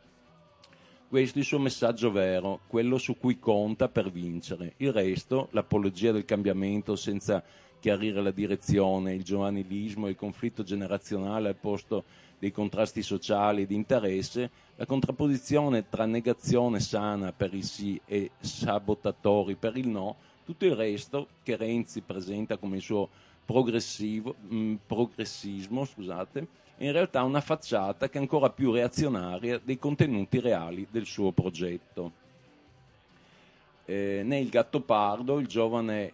Questo è il suo messaggio vero, quello su cui conta per vincere. Il resto, l'apologia del cambiamento senza chiarire la direzione, il giovanilismo e il conflitto generazionale al posto dei contrasti sociali e di interesse, la contrapposizione tra negazione sana per il sì e sabotatori per il no, tutto il resto che Renzi presenta come il suo progressismo, è in realtà una facciata che è ancora più reazionaria dei contenuti reali del suo progetto. Nel Gattopardo il giovane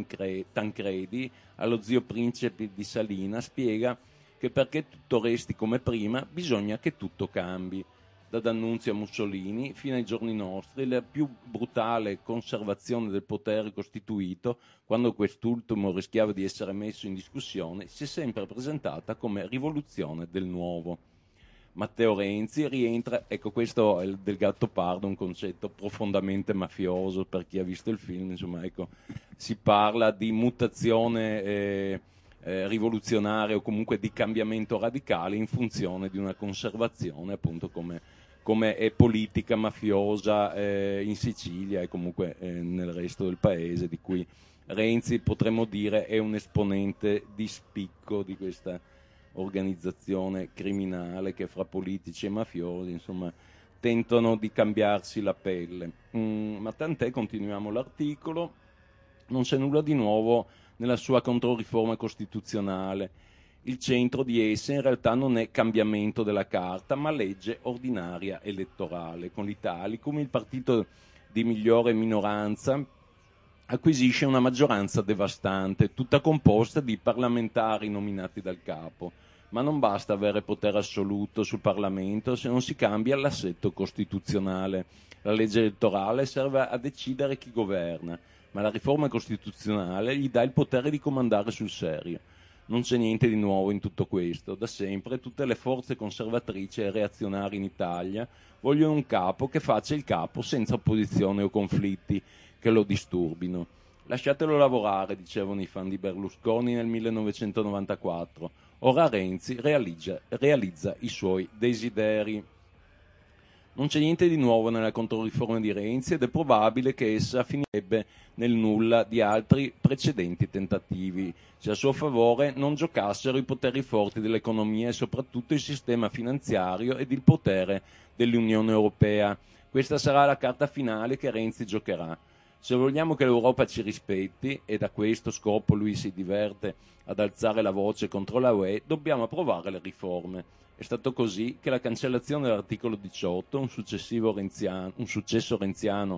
Tancredi allo zio principe di Salina spiega che perché tutto resti come prima bisogna che tutto cambi. Da D'Annunzio a Mussolini fino ai giorni nostri la più brutale conservazione del potere costituito, quando quest'ultimo rischiava di essere messo in discussione, si è sempre presentata come rivoluzione del nuovo. Matteo Renzi rientra, ecco, questo è del Gattopardo, un concetto profondamente mafioso per chi ha visto il film, insomma, ecco, si parla di mutazione rivoluzionaria o comunque di cambiamento radicale in funzione di una conservazione, appunto come è politica mafiosa in Sicilia e comunque nel resto del paese, di cui Renzi potremmo dire è un esponente di spicco di questa organizzazione criminale che fra politici e mafiosi, insomma, tentano di cambiarsi la pelle. Ma tant'è, continuiamo l'articolo, non c'è nulla di nuovo nella sua controriforma costituzionale. Il centro di essa in realtà non è cambiamento della carta, ma legge ordinaria elettorale. Con l'Italicum il partito di migliore minoranza acquisisce una maggioranza devastante, tutta composta di parlamentari nominati dal capo. Ma non basta avere potere assoluto sul Parlamento se non si cambia l'assetto costituzionale. La legge elettorale serve a decidere chi governa, ma la riforma costituzionale gli dà il potere di comandare sul serio. Non c'è niente di nuovo in tutto questo. Da sempre tutte le forze conservatrici e reazionarie in Italia vogliono un capo che faccia il capo senza opposizione o conflitti che lo disturbino. Lasciatelo lavorare, dicevano i fan di Berlusconi nel 1994. Ora Renzi realizza i suoi desideri. Non c'è niente di nuovo nella controriforma di Renzi ed è probabile che essa finirebbe nel nulla di altri precedenti tentativi, se a suo favore non giocassero i poteri forti dell'economia e soprattutto il sistema finanziario ed il potere dell'Unione Europea. Questa sarà la carta finale che Renzi giocherà. Se vogliamo che l'Europa ci rispetti, e da questo scopo lui si diverte ad alzare la voce contro la UE, dobbiamo approvare le riforme. È stato così che la cancellazione dell'articolo 18, un successo renziano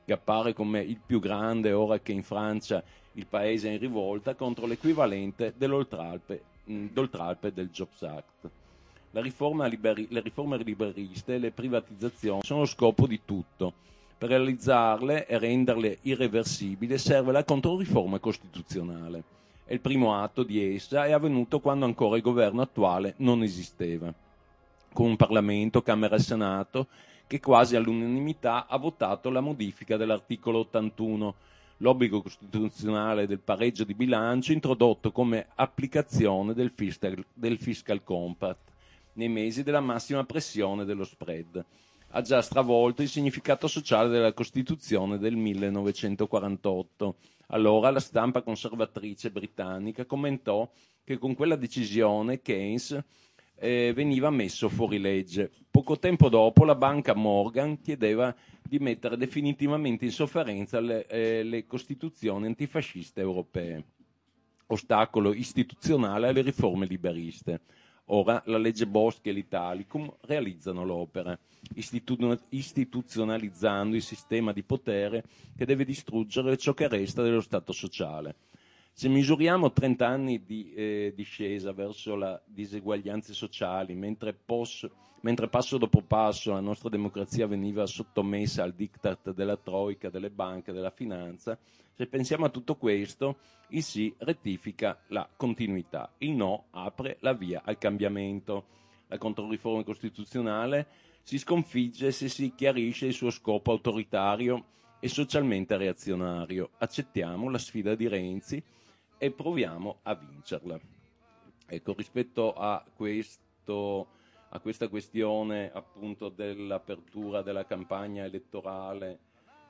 che appare come il più grande ora che in Francia il paese è in rivolta contro l'equivalente d'Oltralpe del Jobs Act. Le riforme liberiste e le privatizzazioni sono lo scopo di tutto. Per realizzarle e renderle irreversibili serve la controriforma costituzionale. E il primo atto di essa è avvenuto quando ancora il governo attuale non esisteva, con un Parlamento, Camera e Senato, che quasi all'unanimità ha votato la modifica dell'articolo 81, l'obbligo costituzionale del pareggio di bilancio introdotto come applicazione del fiscal compact nei mesi della massima pressione dello spread. Ha già stravolto il significato sociale della Costituzione del 1948. Allora la stampa conservatrice britannica commentò che con quella decisione Keynes veniva messo fuori legge. Poco tempo dopo la banca Morgan chiedeva di mettere definitivamente in sofferenza le costituzioni antifasciste europee, ostacolo istituzionale alle riforme liberiste. Ora la legge Boschi e l'Italicum realizzano l'opera, istituzionalizzando il sistema di potere che deve distruggere ciò che resta dello Stato sociale. Se misuriamo 30 anni di discesa verso le diseguaglianze sociali, mentre passo dopo passo la nostra democrazia veniva sottomessa al diktat della troica, delle banche, della finanza, se pensiamo a tutto questo, il sì rettifica la continuità, il no apre la via al cambiamento. La controriforma costituzionale si sconfigge se si chiarisce il suo scopo autoritario e socialmente reazionario. Accettiamo la sfida di Renzi e proviamo a vincerla. Ecco, rispetto a questa questione appunto dell'apertura della campagna elettorale,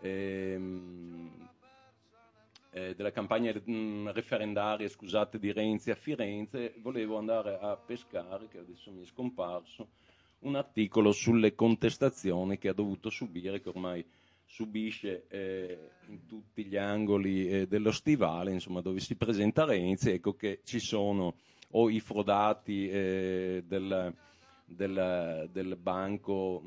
della campagna referendaria, scusate, di Renzi a Firenze, volevo andare a pescare, che adesso mi è scomparso, un articolo sulle contestazioni che ha dovuto subire, che ormai subisce in tutti gli angoli dello stivale, insomma, dove si presenta Renzi. Ecco che ci sono o i frodati del banco,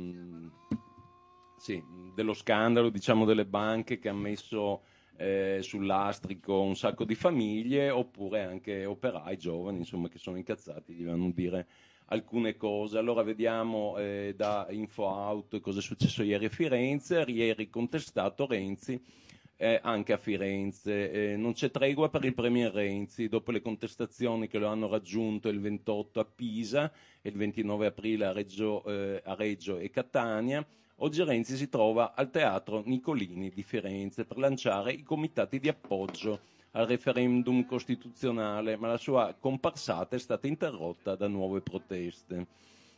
dello scandalo, diciamo, delle banche che ha messo sul lastrico un sacco di famiglie, oppure anche operai giovani, insomma, che sono incazzati, gli vanno a dire alcune cose. Allora vediamo da InfoAuto cosa è successo ieri a Firenze. Ieri contestato Renzi anche a Firenze. Non c'è tregua per il premier Renzi dopo le contestazioni che lo hanno raggiunto il 28 a Pisa e il 29 aprile a Reggio e Catania. Oggi Renzi si trova al Teatro Nicolini di Firenze per lanciare i comitati di appoggio al referendum costituzionale, ma la sua comparsata è stata interrotta da nuove proteste.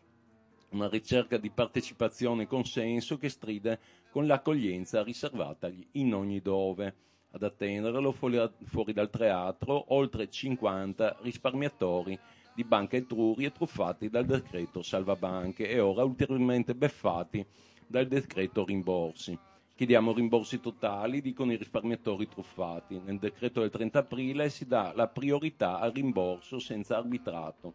Una ricerca di partecipazione e consenso che stride con l'accoglienza riservatagli in ogni dove. Ad attenderlo fuori dal teatro oltre 50 risparmiatori di Banca Etruria truffati dal decreto salvabanche e ora ulteriormente beffati dal decreto rimborsi. Chiediamo rimborsi totali, dicono i risparmiatori truffati. Nel decreto del 30 aprile si dà la priorità al rimborso senza arbitrato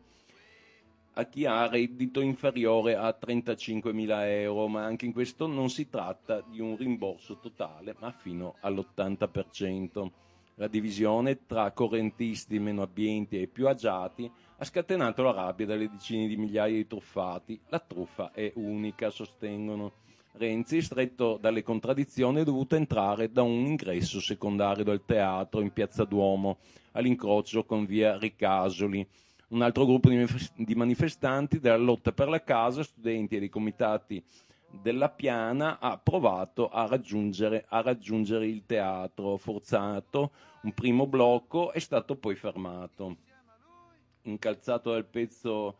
a chi ha reddito inferiore a 35.000 euro, ma anche in questo non si tratta di un rimborso totale, ma fino all'80%. La divisione tra correntisti meno abbienti e più agiati ha scatenato la rabbia delle decine di migliaia di truffati. La truffa è unica, sostengono. Renzi, stretto dalle contraddizioni, è dovuto entrare da un ingresso secondario del teatro in Piazza Duomo, all'incrocio con via Ricasoli. Un altro gruppo di manifestanti della lotta per la casa, studenti e dei comitati della Piana, ha provato a raggiungere il teatro. Forzato un primo blocco, è stato poi fermato. Incalzato dal pezzo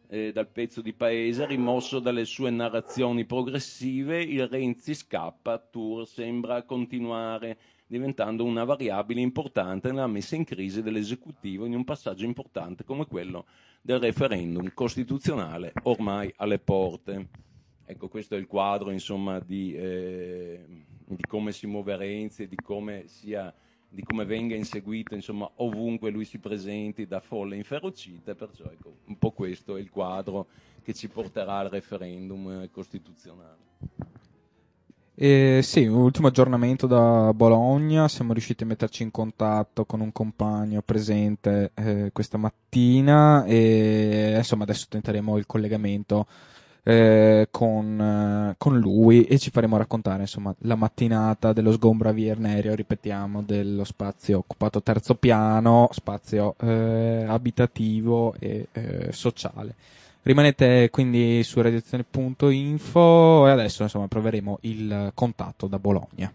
di paese, rimosso dalle sue narrazioni progressive, il Renzi scappa tour sembra continuare, diventando una variabile importante nella messa in crisi dell'esecutivo in un passaggio importante come quello del referendum costituzionale ormai alle porte. Ecco, questo è il quadro, insomma, di come si muove Renzi e di come venga inseguito, insomma, ovunque lui si presenti da folle inferocite. Perciò, ecco, un po' questo è il quadro che ci porterà al referendum costituzionale. Sì, ultimo aggiornamento da Bologna, siamo riusciti a metterci in contatto con un compagno presente questa mattina e insomma adesso tenteremo il collegamento con lui e ci faremo raccontare insomma la mattinata dello sgombro a Via Irnerio, ripetiamo, dello spazio occupato terzo piano, spazio abitativo e sociale. Rimanete quindi su redazione.info e adesso insomma proveremo il contatto da Bologna.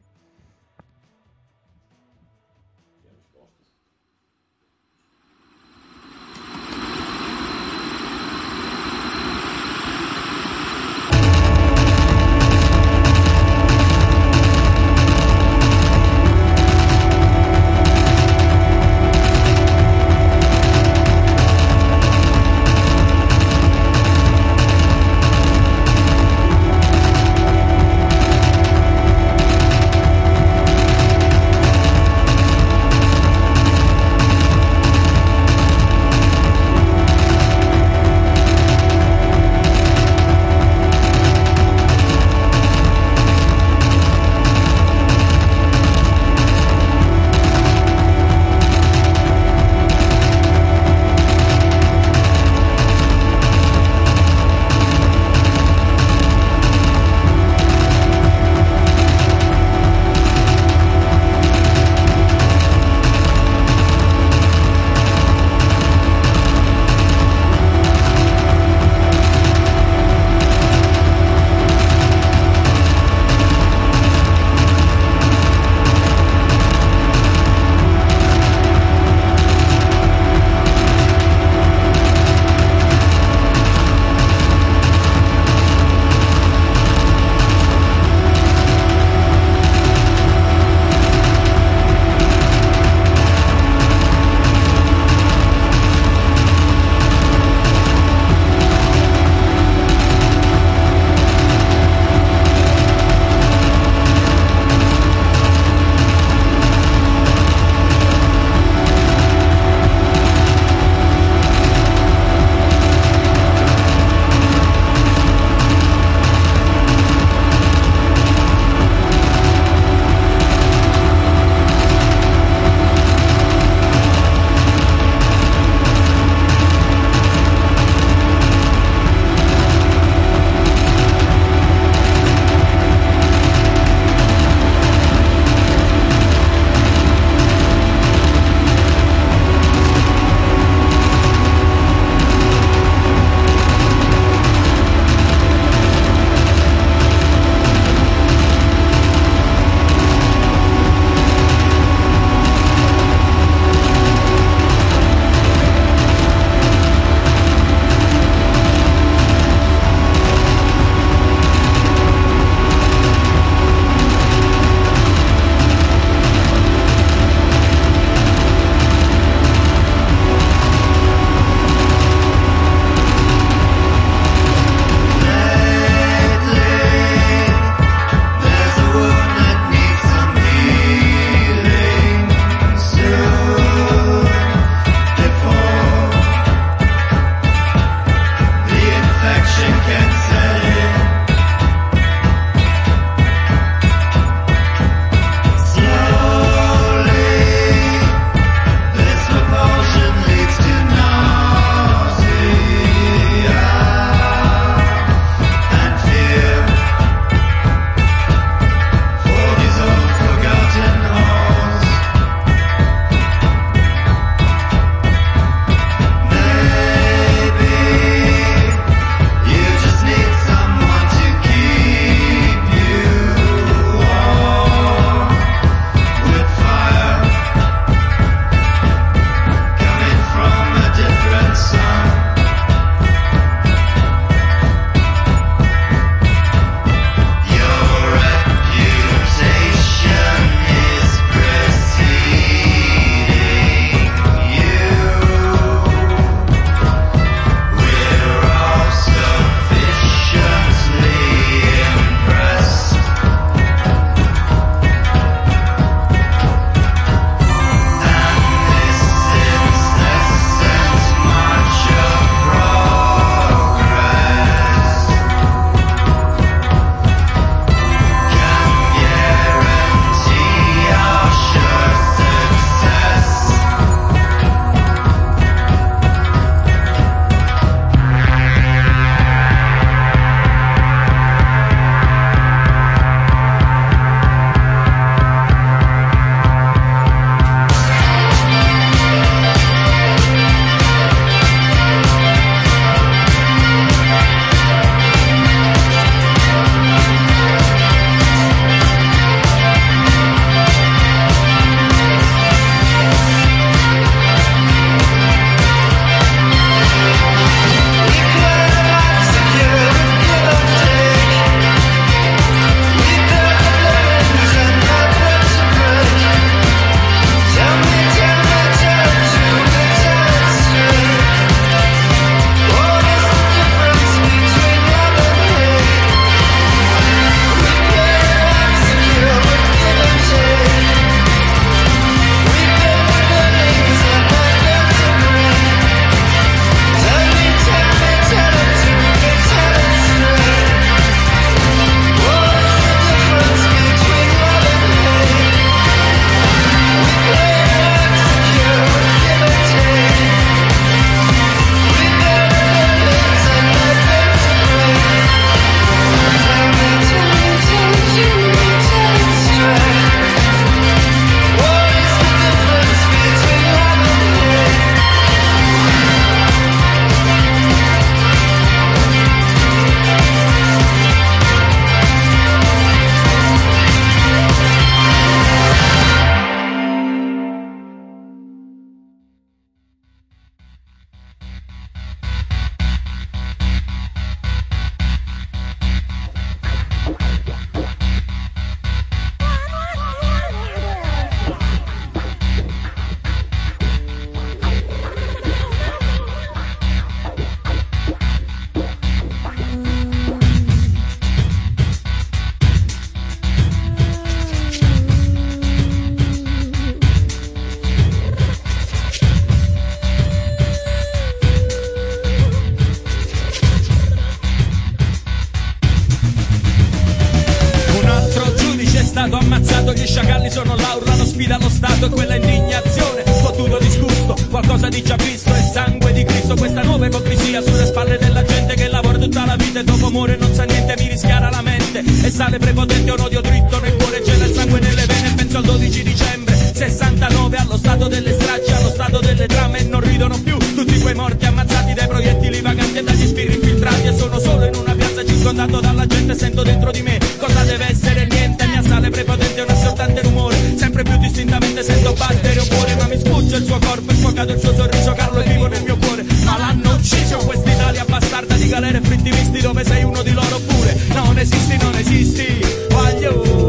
sciacalli sono là, urlano sfida allo Stato e quella indignazione, fottuto disgusto, qualcosa di già visto, è sangue di Cristo, questa nuova ipocrisia sulle spalle della gente che lavora tutta la vita e dopo muore e non sa niente, mi rischiara la mente e sale prepotente un odio dritto nel cuore, gela il sangue nelle vene, penso al 12 dicembre 69, allo stato delle stracce, allo stato delle trame e non ridono più tutti quei morti ammazzati dai proiettili vaganti e dagli spiriti infiltrati, e sono solo in una piazza circondato dalla gente, sento dentro di me cosa deve essere niente, mi assale prepotente un assortante rumore, sempre più distintamente sento battere un cuore, ma mi sfugge il suo corpo, è sfocato il suo sorriso, Carlo è vivo nel mio cuore, ma l'hanno ucciso quest'Italia bastarda di galere e fritti misti, dove sei uno di loro pure, non esisti, non esisti, voglio.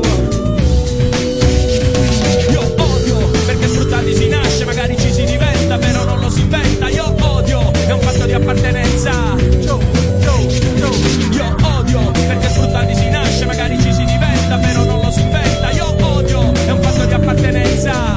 Io odio, perché sfruttati si nasce, magari ci si diventa, però non lo si inventa, io odio, è un fatto di appartenenza, io odio, perché sfruttati si nasce, magari ci si diventa, però non lo si inventa, io odio, è un fatto di appartenenza.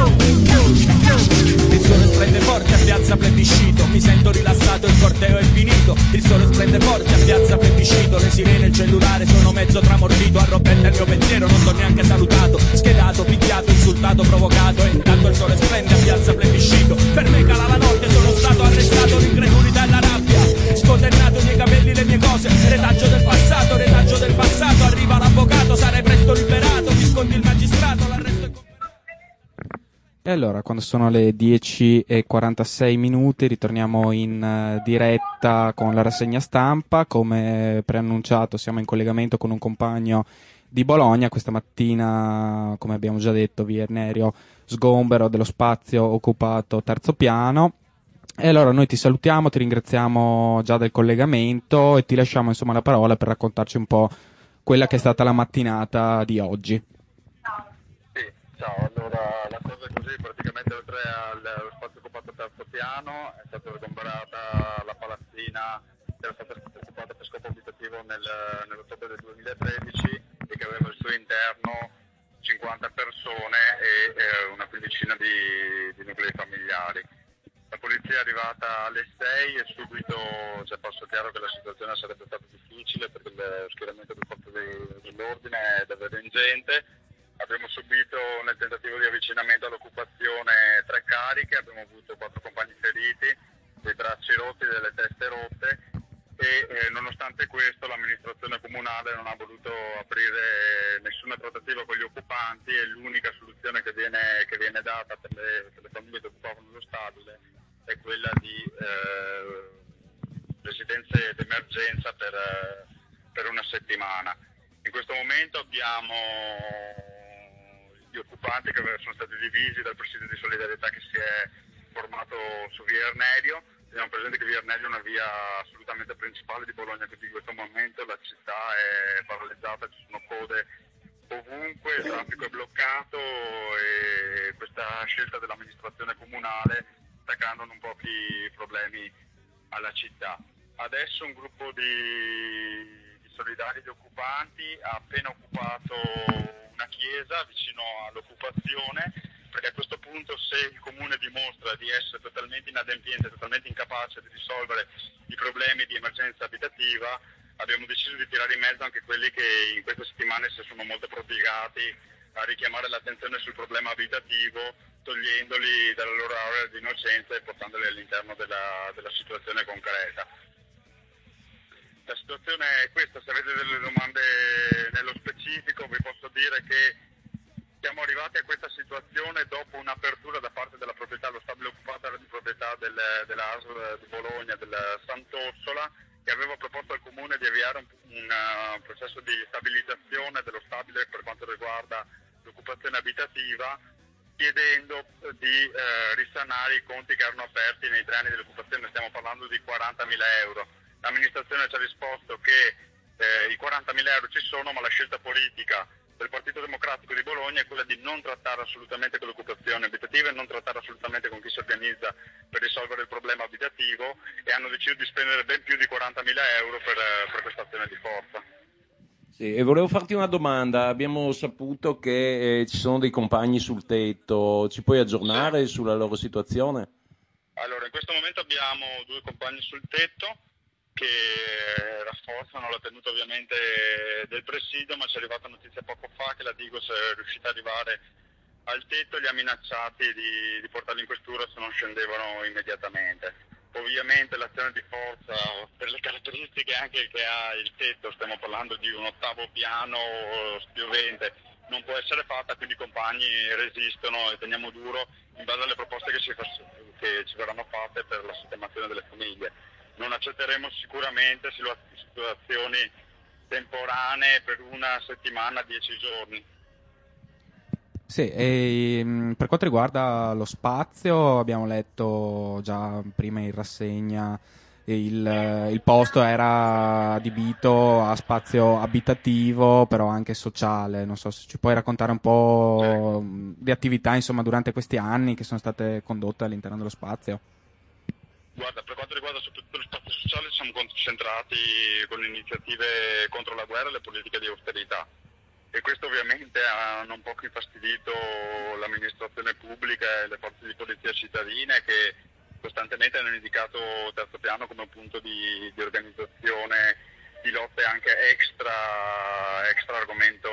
Il sole splende forte a piazza Plebiscito, mi sento rilassato, il corteo è finito, il sole splende forte a piazza Plebiscito, le sirene, il cellulare, sono mezzo tramordito, arrompente il mio pensiero, non t'ho neanche salutato, schedato, picchiato, insultato, provocato, e intanto il sole splende a piazza Plebiscito, per me cala la notte, sono stato arrestato, l'incredulità e la rabbia, scotennato i miei capelli, le mie cose, retaggio del passato, arriva l'avvocato, sarai presto liberato, mi sconti il magistrato, l'arresto è... E allora, quando sono le 10:46 minuti, ritorniamo in diretta con la rassegna stampa. Come preannunciato, siamo in collegamento con un compagno di Bologna. Questa mattina, come abbiamo già detto, via Irnerio, sgombero dello spazio occupato terzo piano. E allora noi ti salutiamo, ti ringraziamo già del collegamento e ti lasciamo insomma la parola per raccontarci un po' quella che è stata la mattinata di oggi. Sì, ciao, allora la cosa è così, praticamente oltre allo spazio occupato terzo piano è stata sgomberata la palazzina che era stata occupata per scopo abitativo nell'ottobre del 2013 e che aveva al suo interno 50 persone e una quindicina di nuclei familiari. La polizia è arrivata alle 6 e subito ci è apparso chiaro che la situazione sarebbe stata difficile perché lo schieramento del forze dell'ordine è davvero ingente. Abbiamo subito nel tentativo di avvicinamento all'occupazione 3 cariche, abbiamo avuto 4 compagni feriti, dei bracci rotti, delle teste rotte e nonostante questo l'amministrazione comunale non ha voluto aprire nessuna trattativa con gli occupanti e l'unica soluzione che viene data per le famiglie che occupavano lo stabile è quella di residenze d'emergenza per una settimana. In questo momento abbiamo gli occupanti che sono stati divisi dal presidio di solidarietà che si è formato su via Irnerio. Teniamo presente che via Irnerio è una via assolutamente principale di Bologna, quindi in questo momento la città è paralizzata, ci sono code ovunque, il traffico è bloccato e questa scelta dell'amministrazione comunale sta creando non pochi problemi alla città. Adesso un gruppo di solidari di occupanti ha appena occupato una chiesa vicino all'occupazione, perché a questo punto se il comune dimostra di essere totalmente inadempiente, totalmente incapace di risolvere i problemi di emergenza abitativa, abbiamo deciso di tirare in mezzo anche quelli che in queste settimane si sono molto prodigati a richiamare l'attenzione sul problema abitativo, togliendoli dalla loro area di innocenza e portandoli all'interno della situazione concreta. La situazione è questa, se avete delle domande nello specifico vi posso dire che siamo arrivati a questa situazione dopo un'apertura da parte della proprietà, lo stabile occupato era di proprietà della ASL di Bologna, del Sant'Orsola, che aveva proposto al comune di avviare un processo di stabilizzazione dello stabile per quanto riguarda l'occupazione abitativa, chiedendo di risanare i conti che erano aperti nei 3 anni dell'occupazione, stiamo parlando di 40.000 euro. L'amministrazione ci ha risposto che i 40.000 euro ci sono, ma la scelta politica del Partito Democratico di Bologna è quella di non trattare assolutamente con l'occupazione abitativa e non trattare assolutamente con chi si organizza per risolvere il problema abitativo e hanno deciso di spendere ben più di 40.000 euro per questa azione di forza. Sì, e volevo farti una domanda, abbiamo saputo che ci sono dei compagni sul tetto, ci puoi aggiornare sulla loro situazione? Allora, in questo momento abbiamo 2 compagni sul tetto, che rafforzano la tenuta ovviamente del presidio, ma ci è arrivata notizia poco fa che la Digos è riuscita ad arrivare al tetto e li ha minacciati di portarli in questura se non scendevano immediatamente. Ovviamente l'azione di forza, per le caratteristiche anche che ha il tetto, stiamo parlando di un 8° piano spiovente, non può essere fatta, quindi i compagni resistono e teniamo duro in base alle proposte che ci verranno fatte per la sistemazione delle famiglie. Non accetteremo sicuramente situazioni temporanee per una settimana, 10 giorni. Sì, e per quanto riguarda lo spazio, abbiamo letto già prima in rassegna il posto era adibito a spazio abitativo, però anche sociale. Non so se ci puoi raccontare un po' di attività, insomma, durante questi anni che sono state condotte all'interno dello spazio. Guarda, per quanto riguarda soprattutto lo spazio sociale, siamo concentrati con le iniziative contro la guerra e le politiche di austerità. E questo ovviamente ha un poco infastidito l'amministrazione pubblica e le forze di polizia cittadine che costantemente hanno indicato Terzo Piano come un punto di organizzazione di lotte anche extra argomento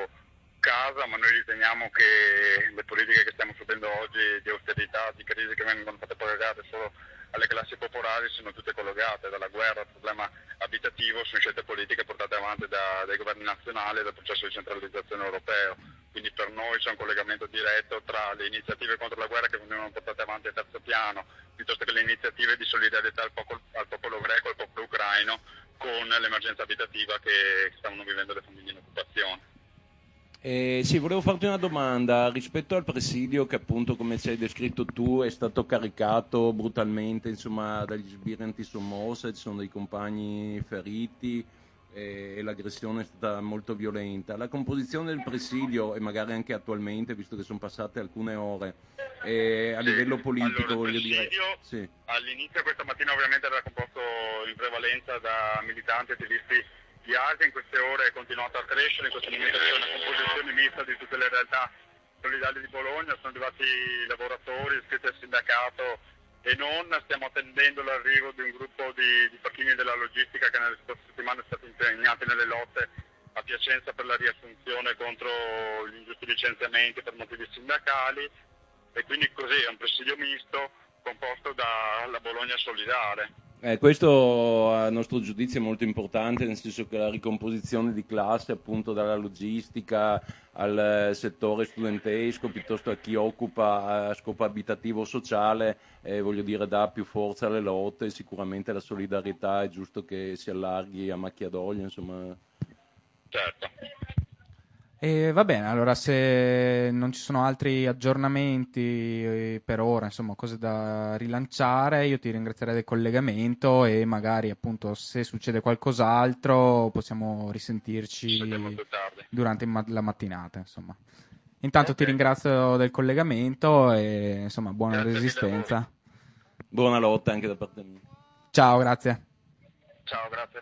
casa, ma noi riteniamo che le politiche che stiamo subendo oggi di austerità, di crisi che vengono fatte pagare solo alle classi popolari sono tutte collegate, dalla guerra al problema abitativo, sono scelte politiche portate avanti dai governi nazionali e dal processo di centralizzazione europeo. Quindi per noi c'è un collegamento diretto tra le iniziative contro la guerra che venivano portate avanti a Terzo Piano, piuttosto che le iniziative di solidarietà al popolo greco e al popolo ucraino con l'emergenza abitativa che stavano vivendo le famiglie in occupazione. Sì, volevo farti una domanda rispetto al presidio che appunto, come ci hai descritto tu, è stato caricato brutalmente, insomma, dagli sbirri antisommossa, ci sono dei compagni feriti e l'aggressione è stata molto violenta. La composizione del presidio, e magari anche attualmente, visto che sono passate alcune ore, a livello politico, allora, voglio dire... Sì. All'inizio questa mattina ovviamente era composto in prevalenza da militanti e attivisti di Asia, in queste ore è continuato a crescere, in questo momento c'è una composizione mista di tutte le realtà solidali di Bologna, sono arrivati lavoratori iscritti al sindacato e non, stiamo attendendo l'arrivo di un gruppo di facchini della logistica che nelle scorse settimane è stato impegnato nelle lotte a Piacenza per la riassunzione contro gli ingiusti licenziamenti per motivi sindacali, e quindi così è un presidio misto composto dalla Bologna solidale. Questo a nostro giudizio è molto importante, nel senso che la ricomposizione di classe, appunto dalla logistica al settore studentesco piuttosto a chi occupa a scopo abitativo sociale, voglio dire, dà più forza alle lotte. Sicuramente la solidarietà è giusto che si allarghi a macchia d'olio, insomma. Certo. E va bene, allora se non ci sono altri aggiornamenti per ora, insomma, cose da rilanciare, io ti ringrazierei del collegamento e magari appunto se succede qualcos'altro possiamo risentirci durante la mattinata, insomma. Intanto ti ringrazio del collegamento e insomma buona resistenza. Buona lotta anche da parte mia. Ciao, grazie. Ciao, grazie.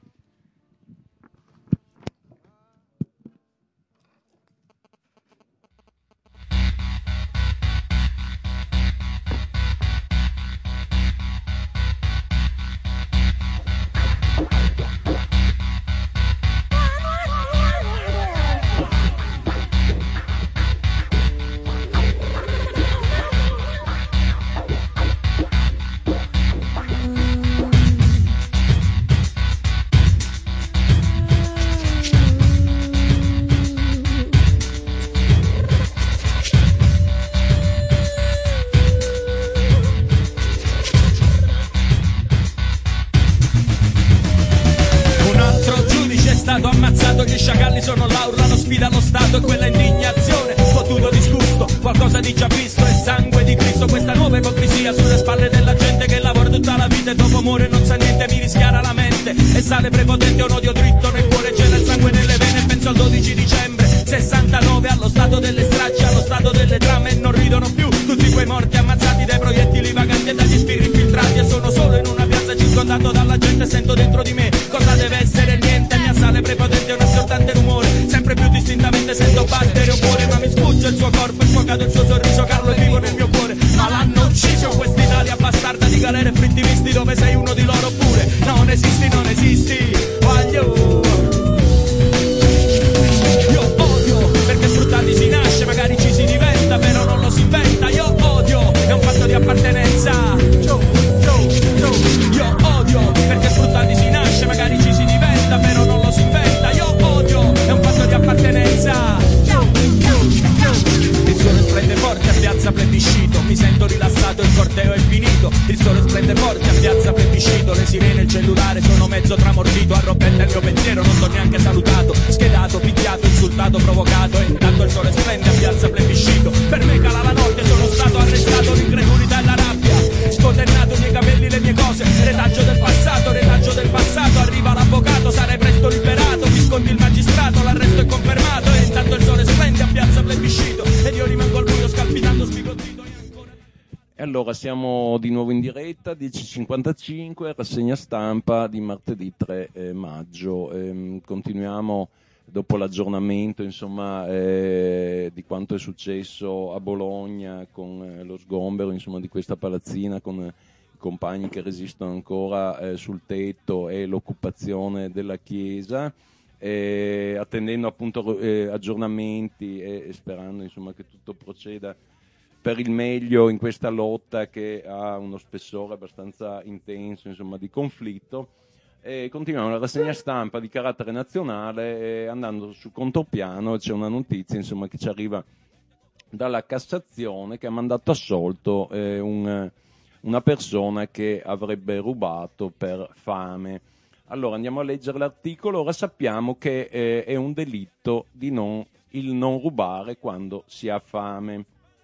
Gli sciacalli sono là, urlano sfida allo Stato e quella indignazione, fottuto disgusto, qualcosa di già visto è sangue di Cristo, questa nuova ipocrisia sulle spalle della gente che lavora tutta la vita e dopo muore e non sa niente, mi rischiara la mente e sale prepotente un odio dritto nel cuore, c'è il sangue nelle vene, penso al 12 dicembre 69, allo stato delle stracce, allo stato delle trame e non ridono più tutti quei morti ammazzati dai proiettili vaganti e dagli spiriti infiltrati, e sono solo in una piazza circondato dalla gente, sento dentro di me cosa deve essere il niente, mi assale prepotente un assordante rumore, sempre più distintamente sento battere un cuore, ma mi sfugge il suo corpo, infuocato il suo sorriso, Carlo è vivo nel mio cuore, ma l'hanno ucciso quest'Italia bastarda di galere e fritti misti, dove sei uno di loro pure, no, non esisti, non esisti. Voglio. Io odio perché sfruttati si nasce, magari ci si diventa, però non lo si inventa. Io odio, è un fatto di appartenenza. Io odio perché sfruttati si nasce, magari ci si diventa, però non lo si inventa. Io odio, è un fatto di appartenenza. Il sole splende forte a piazza Plebiscito, mi sento rilassato, il corteo è finito. Il sole splende forte a piazza Plebiscito, le sirene, il cellulare, sono mezzo tramordito. Arrobbetta il mio pensiero, non t'ho neanche salutato. Schedato, picchiato, insultato, provocato. E intanto il sole splende a piazza Plebiscito. Per me cala la notte, sono stato arrestato, l'incredulità e la rabbia. Scotennato, i miei capelli, le mie cose. Retaggio del passato, arriva l'avvocato, sarai presto liberato. Mi sconti il magistrato, l'arresto è confermato. E intanto il sole splende a piazza Plebiscito. Ed io rimango al buio scalpitando, sbigottito. E allora siamo di nuovo in diretta, 10.55, rassegna stampa di martedì 3 maggio. Continuiamo dopo l'aggiornamento, insomma, di quanto è successo a Bologna con lo sgombero, insomma, di questa palazzina, con i compagni che resistono ancora sul tetto e l'occupazione della chiesa. Attendendo appunto aggiornamenti e sperando, insomma, che tutto proceda per il meglio in questa lotta che ha uno spessore abbastanza intenso, insomma, di conflitto. Continuiamo la rassegna stampa di carattere nazionale, andando su contropiano. C'è una notizia, insomma, che ci arriva dalla Cassazione, che ha mandato assolto una persona che avrebbe rubato per fame. Allora andiamo a leggere l'articolo. Ora sappiamo che è un delitto il non rubare quando si ha fame.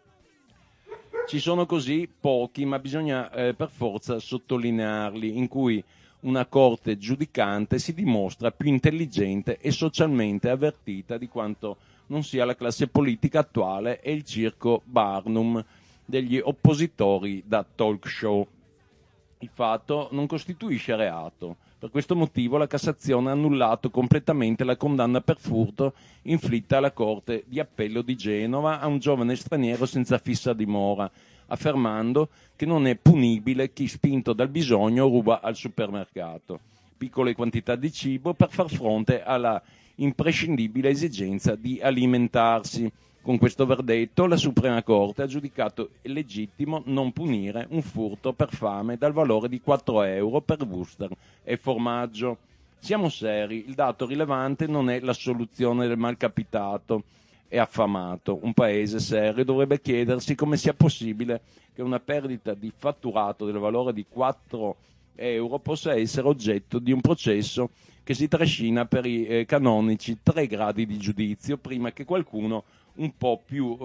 Ci sono così pochi, ma bisogna per forza sottolinearli, in cui una corte giudicante si dimostra più intelligente e socialmente avvertita di quanto non sia la classe politica attuale e il circo Barnum degli oppositori da talk show. Il fatto non costituisce reato. Per questo motivo la Cassazione ha annullato completamente la condanna per furto inflitta alla Corte di Appello di Genova a un giovane straniero senza fissa dimora, affermando che non è punibile chi, spinto dal bisogno, ruba al supermercato piccole quantità di cibo per far fronte alla imprescindibile esigenza di alimentarsi. Con questo verdetto la Suprema Corte ha giudicato legittimo non punire un furto per fame dal valore di 4 euro per wuster e formaggio. Siamo seri, il dato rilevante non è la soluzione del malcapitato e affamato. Un paese serio dovrebbe chiedersi come sia possibile che una perdita di fatturato del valore di 4 euro possa essere oggetto di un processo che si trascina per i canonici 3 gradi di giudizio prima che qualcuno un po' più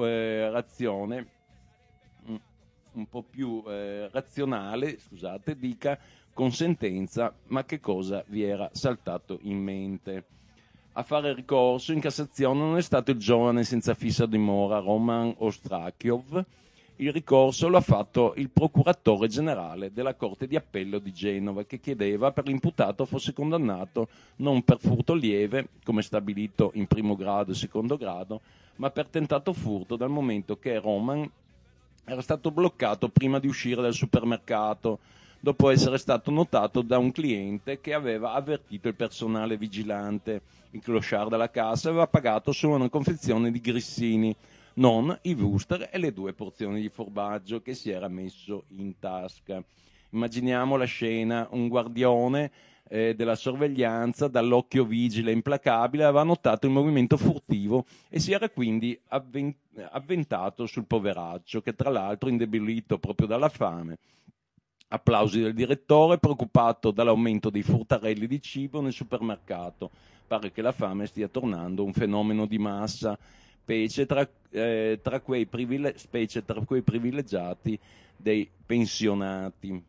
razionale, dica con sentenza: ma che cosa vi era saltato in mente? A fare ricorso in Cassazione non è stato il giovane senza fissa dimora Roman Ostrakiov. Il ricorso lo ha fatto il procuratore generale della Corte di Appello di Genova, che chiedeva per l'imputato fosse condannato non per furto lieve, come stabilito in primo grado e secondo grado, ma per tentato furto, dal momento che Roman era stato bloccato prima di uscire dal supermercato, dopo essere stato notato da un cliente che aveva avvertito il personale vigilante. Il clochard della cassa aveva pagato solo una confezione di grissini, non i wuster e le 2 porzioni di formaggio che si era messo in tasca. Immaginiamo la scena: un guardione della sorveglianza, dall'occhio vigile e implacabile, aveva notato il movimento furtivo e si era quindi avventato sul poveraccio, che tra l'altro indebolito proprio dalla fame. Applausi del direttore, preoccupato dall'aumento dei furtarelli di cibo nel supermercato. Pare che la fame stia tornando un fenomeno di massa, specie tra quei privilegiati dei pensionati.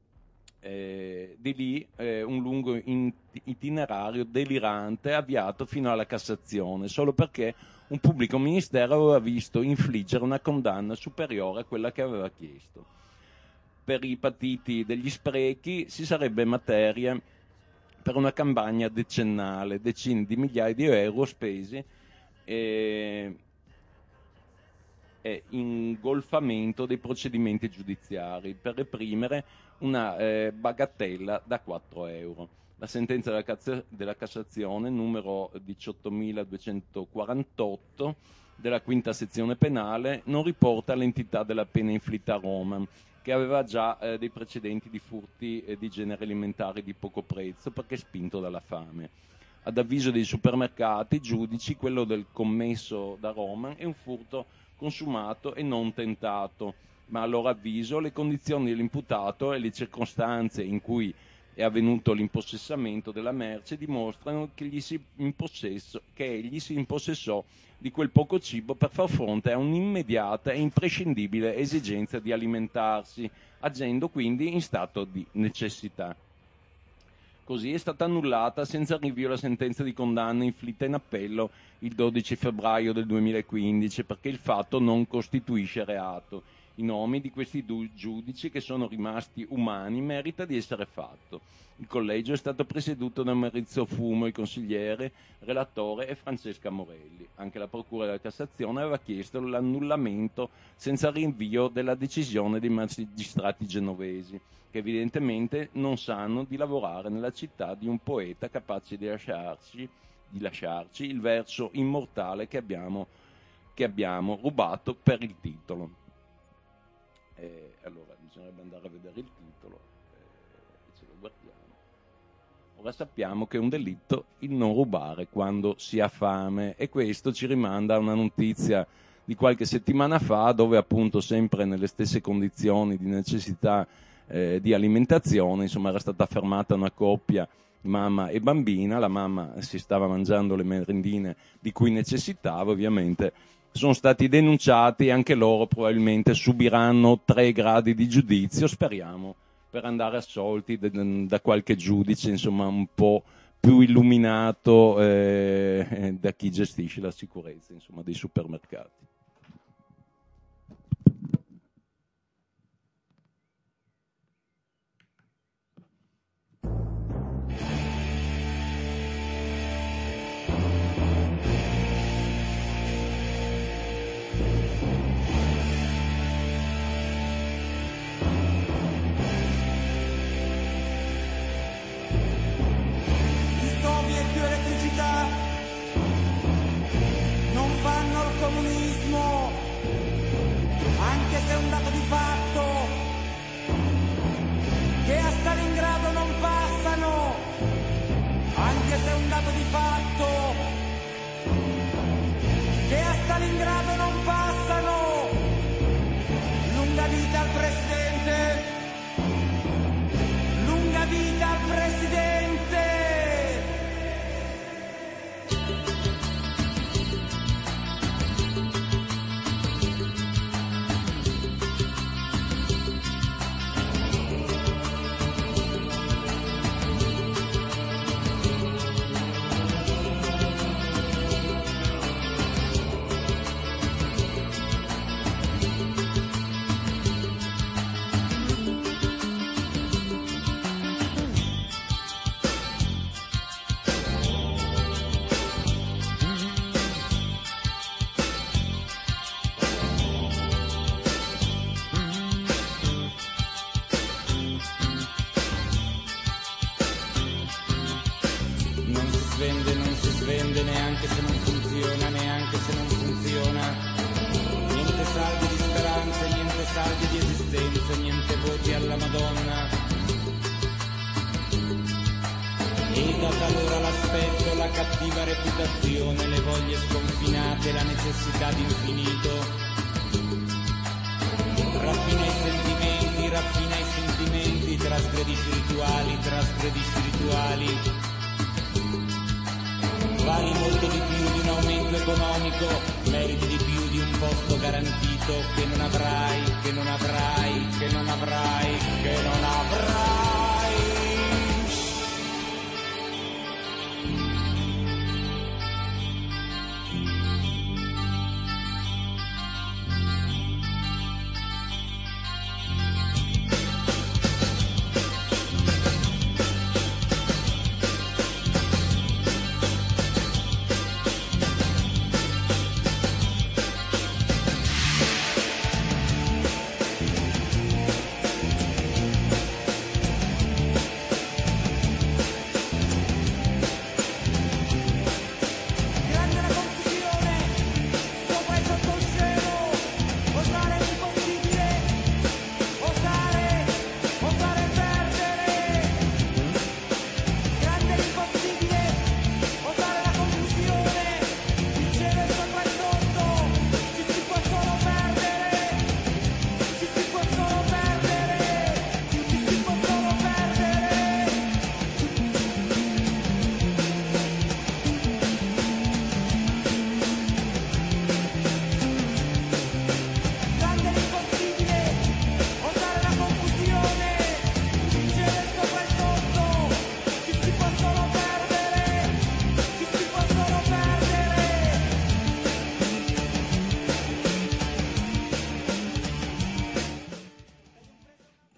Di lì un lungo itinerario delirante avviato fino alla Cassazione, solo perché un pubblico ministero aveva visto infliggere una condanna superiore a quella che aveva chiesto. Per i patiti degli sprechi si sarebbe materia per una campagna decennale, decine di migliaia di euro spesi e ingolfamento dei procedimenti giudiziari per reprimere una bagattella da 4 euro. La sentenza della Cassazione numero 18.248 della quinta sezione penale non riporta l'entità della pena inflitta a Roman, che aveva già dei precedenti di furti di genere alimentare di poco prezzo perché spinto dalla fame. Ad avviso dei supermercati giudici, quello del commesso da Roman è un furto consumato e non tentato, ma a loro avviso le condizioni dell'imputato e le circostanze in cui è avvenuto l'impossessamento della merce dimostrano che egli si impossessò di quel poco cibo per far fronte a un'immediata e imprescindibile esigenza di alimentarsi, agendo quindi in stato di necessità. Così è stata annullata senza rinvio la sentenza di condanna inflitta in appello il 12 febbraio del 2015 perché il fatto non costituisce reato. I nomi di questi due giudici, che sono rimasti umani, merita di essere fatto. Il collegio è stato presieduto da Maurizio Fumo, il consigliere, relatore, e Francesca Morelli. Anche la Procura della Cassazione aveva chiesto l'annullamento senza rinvio della decisione dei magistrati genovesi, che evidentemente non sanno di lavorare nella città di un poeta capace di lasciarci il verso immortale che abbiamo rubato per il titolo. Allora bisognerebbe andare a vedere il titolo e ce lo guardiamo. Ora sappiamo che è un delitto il non rubare quando si ha fame, e questo ci rimanda a una notizia di qualche settimana fa, dove appunto sempre nelle stesse condizioni di necessità di alimentazione, insomma, era stata fermata una coppia, mamma e bambina. La mamma si stava mangiando le merendine di cui necessitava, ovviamente sono stati denunciati e anche loro probabilmente subiranno 3 gradi di giudizio, speriamo, per andare assolti da qualche giudice, insomma, un po' più illuminato da chi gestisce la sicurezza, insomma, dei supermercati. Non fanno il comunismo, anche se è un dato di fatto, che a Stalingrado non passano, anche se è un dato di fatto, che a Stalingrado non passano. Lunga vita al Presidente, lunga vita al Presidente. Non si svende neanche se non funziona, niente saldi di speranze, niente saldi di esistenza, niente voti alla Madonna. E da talora l'aspetto, la cattiva reputazione, le voglie sconfinate, la necessità d'infinito, raffina i sentimenti, trasgredisci rituali, vali molto di più di un aumento economico, meriti di più di un posto garantito che non avrai.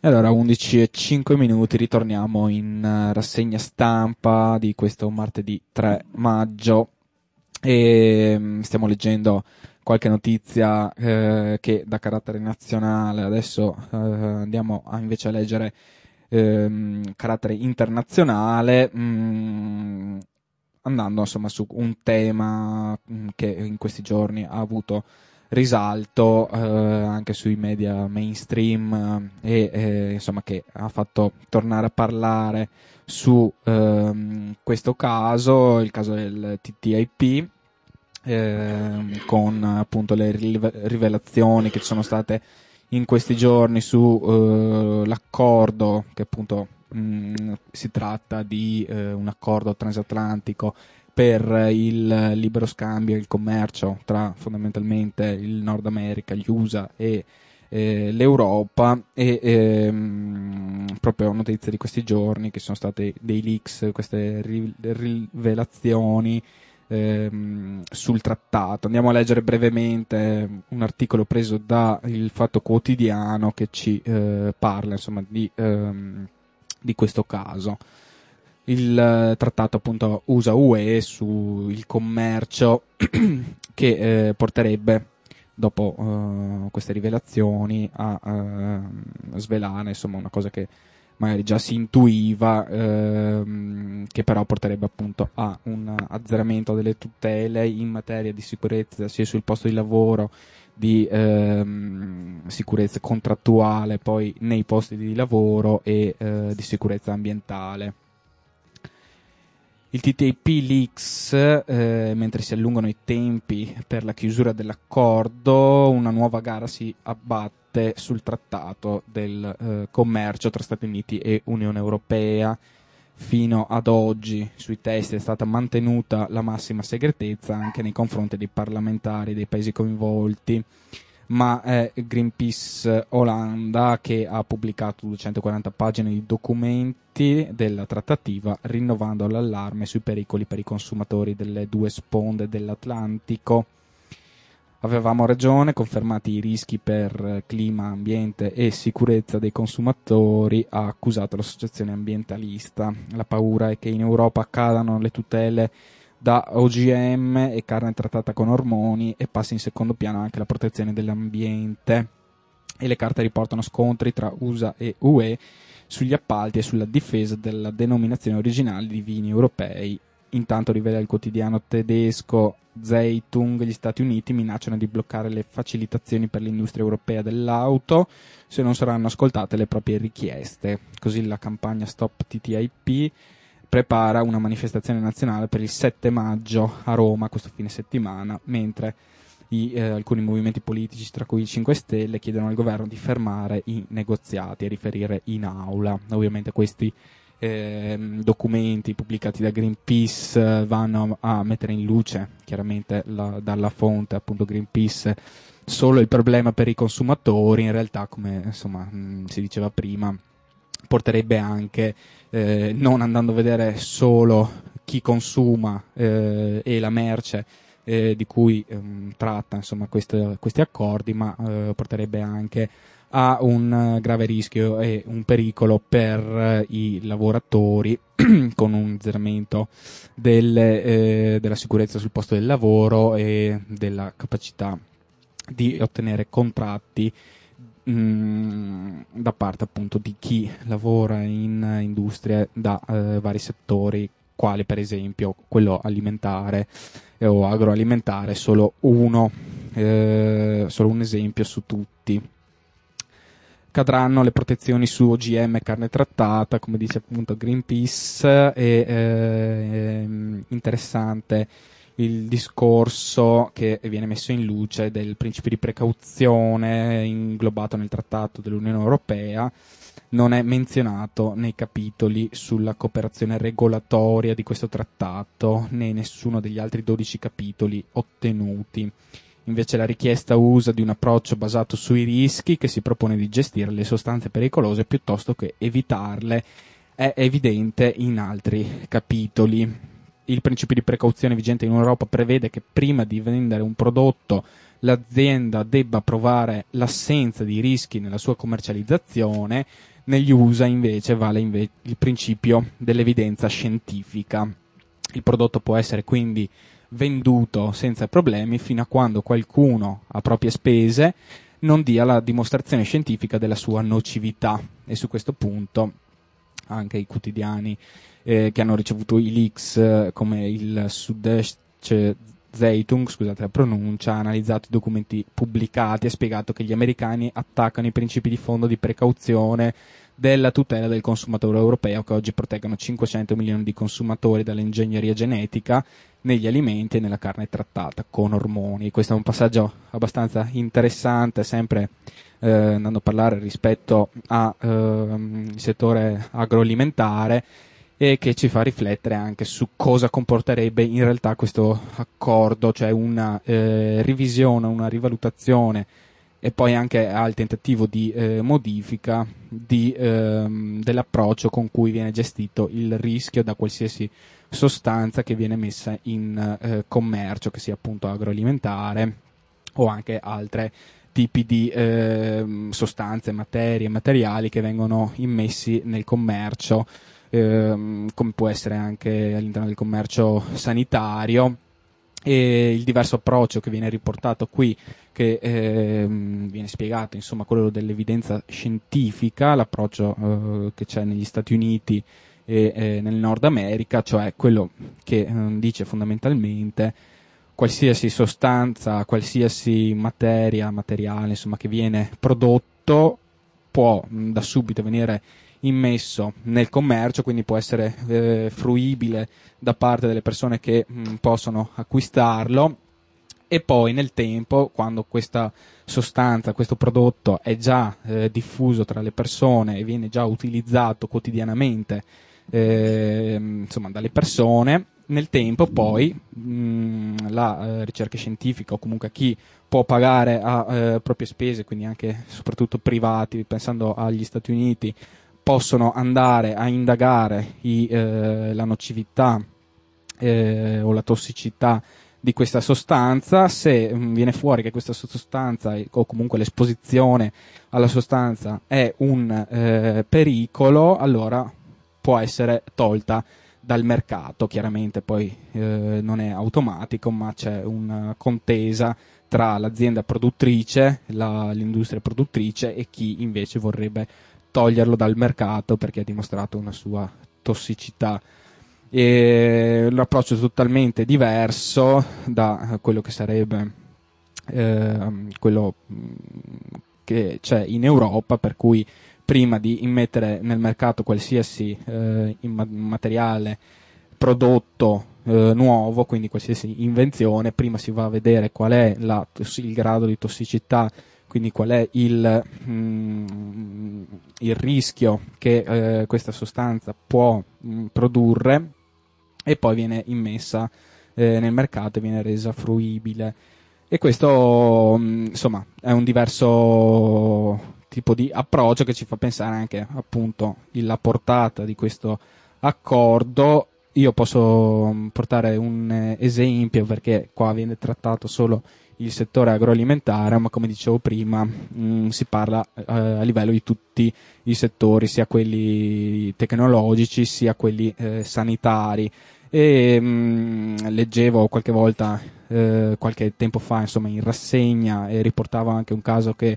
E allora 11:05, ritorniamo in rassegna stampa di questo martedì 3 maggio e stiamo leggendo qualche notizia che da carattere nazionale. Adesso andiamo invece a leggere carattere internazionale, andando insomma su un tema che in questi giorni ha avuto risalto anche sui media mainstream insomma che ha fatto tornare a parlare su questo caso, il caso del TTIP, con appunto le rivelazioni che ci sono state in questi giorni su l'accordo, che appunto si tratta di un accordo transatlantico per il libero scambio e il commercio tra fondamentalmente il Nord America, gli USA e l'Europa, e proprio notizie di questi giorni che sono state dei leaks, queste rivelazioni sul trattato. Andiamo a leggere brevemente un articolo preso da Il Fatto Quotidiano che ci parla insomma di questo caso. Il trattato appunto USA-UE sul commercio che porterebbe, dopo queste rivelazioni, a svelare insomma una cosa che magari già si intuiva, che però porterebbe appunto a un azzeramento delle tutele in materia di sicurezza sia sul posto di lavoro, di sicurezza contrattuale poi nei posti di lavoro e di sicurezza ambientale. Il TTIP leaks, mentre si allungano i tempi per la chiusura dell'accordo, una nuova gara si abbatte sul trattato del commercio tra Stati Uniti e Unione Europea. Fino ad oggi sui testi è stata mantenuta la massima segretezza anche nei confronti dei parlamentari dei paesi coinvolti, ma è Greenpeace Olanda che ha pubblicato 240 pagine di documenti della trattativa, rinnovando l'allarme sui pericoli per i consumatori delle due sponde dell'Atlantico. Avevamo ragione, confermati i rischi per clima, ambiente e sicurezza dei consumatori, ha accusato l'associazione ambientalista. La paura è che in Europa cadano le tutele da OGM e carne trattata con ormoni e passi in secondo piano anche la protezione dell'ambiente. E le carte riportano scontri tra USA e UE sugli appalti e sulla difesa della denominazione originale di vini europei. Intanto, rivela il quotidiano tedesco Zeitung, gli Stati Uniti minacciano di bloccare le facilitazioni per l'industria europea dell'auto se non saranno ascoltate le proprie richieste. Così la campagna Stop TTIP prepara una manifestazione nazionale per il 7 maggio a Roma questo fine settimana, mentre alcuni movimenti politici, tra cui i 5 Stelle, chiedono al governo di fermare i negoziati e riferire in aula. Ovviamente questi documenti pubblicati da Greenpeace vanno a mettere in luce chiaramente dalla fonte, appunto Greenpeace, solo il problema per i consumatori. In realtà, come insomma si diceva prima, porterebbe anche, non andando a vedere solo chi consuma e la merce di cui tratta insomma questi accordi, ma porterebbe anche a un grave rischio e un pericolo per i lavoratori con un azzeramento della sicurezza sul posto del lavoro e della capacità di ottenere contratti da parte appunto di chi lavora in industrie da vari settori, quali per esempio quello alimentare o agroalimentare, solo un esempio su tutti. Cadranno le protezioni su OGM e carne trattata, come dice appunto Greenpeace. È interessante il discorso che viene messo in luce del principio di precauzione inglobato nel trattato dell'Unione Europea. Non è menzionato nei capitoli sulla cooperazione regolatoria di questo trattato, né in nessuno degli altri 12 capitoli ottenuti. Invece la richiesta usa di un approccio basato sui rischi, che si propone di gestire le sostanze pericolose piuttosto che evitarle, è evidente in altri capitoli. Il principio di precauzione vigente in Europa prevede che prima di vendere un prodotto l'azienda debba provare l'assenza di rischi nella sua commercializzazione. Negli USA invece vale il principio dell'evidenza scientifica. Il prodotto può essere quindi venduto senza problemi fino a quando qualcuno a proprie spese non dia la dimostrazione scientifica della sua nocività, e su questo punto anche i quotidiani che hanno ricevuto i leaks come il Süddeutsche Zeitung, scusate la pronuncia, ha analizzato i documenti pubblicati e spiegato che gli americani attaccano i principi di fondo di precauzione della tutela del consumatore europeo, che oggi proteggono 500 milioni di consumatori dall'ingegneria genetica negli alimenti e nella carne trattata con ormoni. Questo è un passaggio abbastanza interessante, sempre andando a parlare rispetto al settore agroalimentare, e che ci fa riflettere anche su cosa comporterebbe in realtà questo accordo, cioè una revisione, una rivalutazione e poi anche al tentativo di modifica dell'approccio con cui viene gestito il rischio da qualsiasi sostanza che viene messa in commercio, che sia appunto agroalimentare o anche altre tipi di sostanze, materie, materiali che vengono immessi nel commercio, come può essere anche all'interno del commercio sanitario. E il diverso approccio che viene riportato qui, che viene spiegato, insomma, quello dell'evidenza scientifica, l'approccio che c'è negli Stati Uniti e nel Nord America, cioè quello che dice fondamentalmente qualsiasi sostanza, qualsiasi materiale, insomma, che viene prodotto può da subito venire immesso nel commercio, quindi può essere fruibile da parte delle persone che possono acquistarlo, e poi nel tempo, quando questa sostanza, questo prodotto è già diffuso tra le persone e viene già utilizzato quotidianamente insomma dalle persone, nel tempo poi la ricerca scientifica, o comunque chi può pagare a proprie spese, quindi anche soprattutto privati, pensando agli Stati Uniti, possono andare a indagare la nocività o la tossicità di questa sostanza. Se viene fuori che questa sostanza o comunque l'esposizione alla sostanza è un pericolo, allora può essere tolta dal mercato. Chiaramente poi non è automatico, ma c'è una contesa tra l'azienda produttrice, l'industria produttrice, e chi invece vorrebbe toglierlo dal mercato perché ha dimostrato una sua tossicità. E l'approccio è totalmente diverso da quello che sarebbe quello che c'è in Europa, per cui prima di immettere nel mercato qualsiasi materiale, prodotto nuovo, quindi qualsiasi invenzione, prima si va a vedere qual è il grado di tossicità, quindi qual è il rischio che questa sostanza può produrre, e poi viene immessa nel mercato e viene resa fruibile. E questo insomma è un diverso tipo di approccio che ci fa pensare anche appunto la portata di questo accordo. Io posso portare un esempio, perché qua viene trattato solo il settore agroalimentare, ma come dicevo prima si parla a livello di tutti i settori, sia quelli tecnologici sia quelli sanitari. E leggevo qualche volta, qualche tempo fa, insomma, in rassegna, e riportavo anche un caso che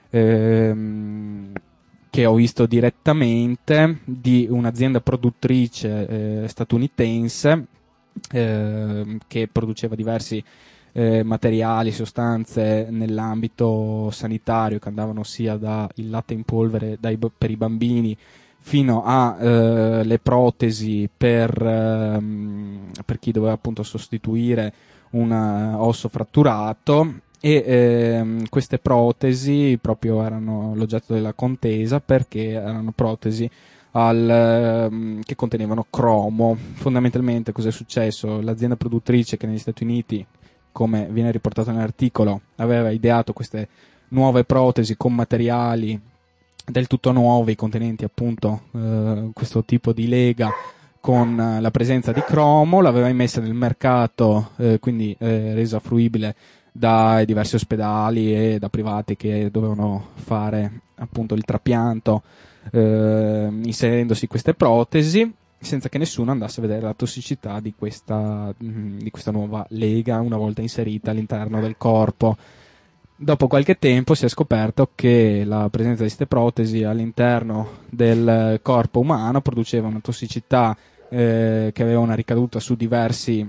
ho visto direttamente, di un'azienda produttrice statunitense che produceva diversi materiali, sostanze nell'ambito sanitario, che andavano sia dal latte in polvere per i bambini fino a le protesi per chi doveva appunto sostituire un osso fratturato. E queste protesi proprio erano l'oggetto della contesa, perché erano protesi che contenevano cromo. Fondamentalmente cosa è successo? L'azienda produttrice, che negli Stati Uniti, come viene riportato nell'articolo, aveva ideato queste nuove protesi con materiali del tutto nuovi, contenenti appunto questo tipo di lega con la presenza di cromo, l'aveva immessa nel mercato, quindi resa fruibile dai diversi ospedali e da privati che dovevano fare appunto il trapianto inserendosi queste protesi, senza che nessuno andasse a vedere la tossicità di questa nuova lega una volta inserita all'interno del corpo. Dopo qualche tempo si è scoperto che la presenza di queste protesi all'interno del corpo umano produceva una tossicità che aveva una ricaduta su diversi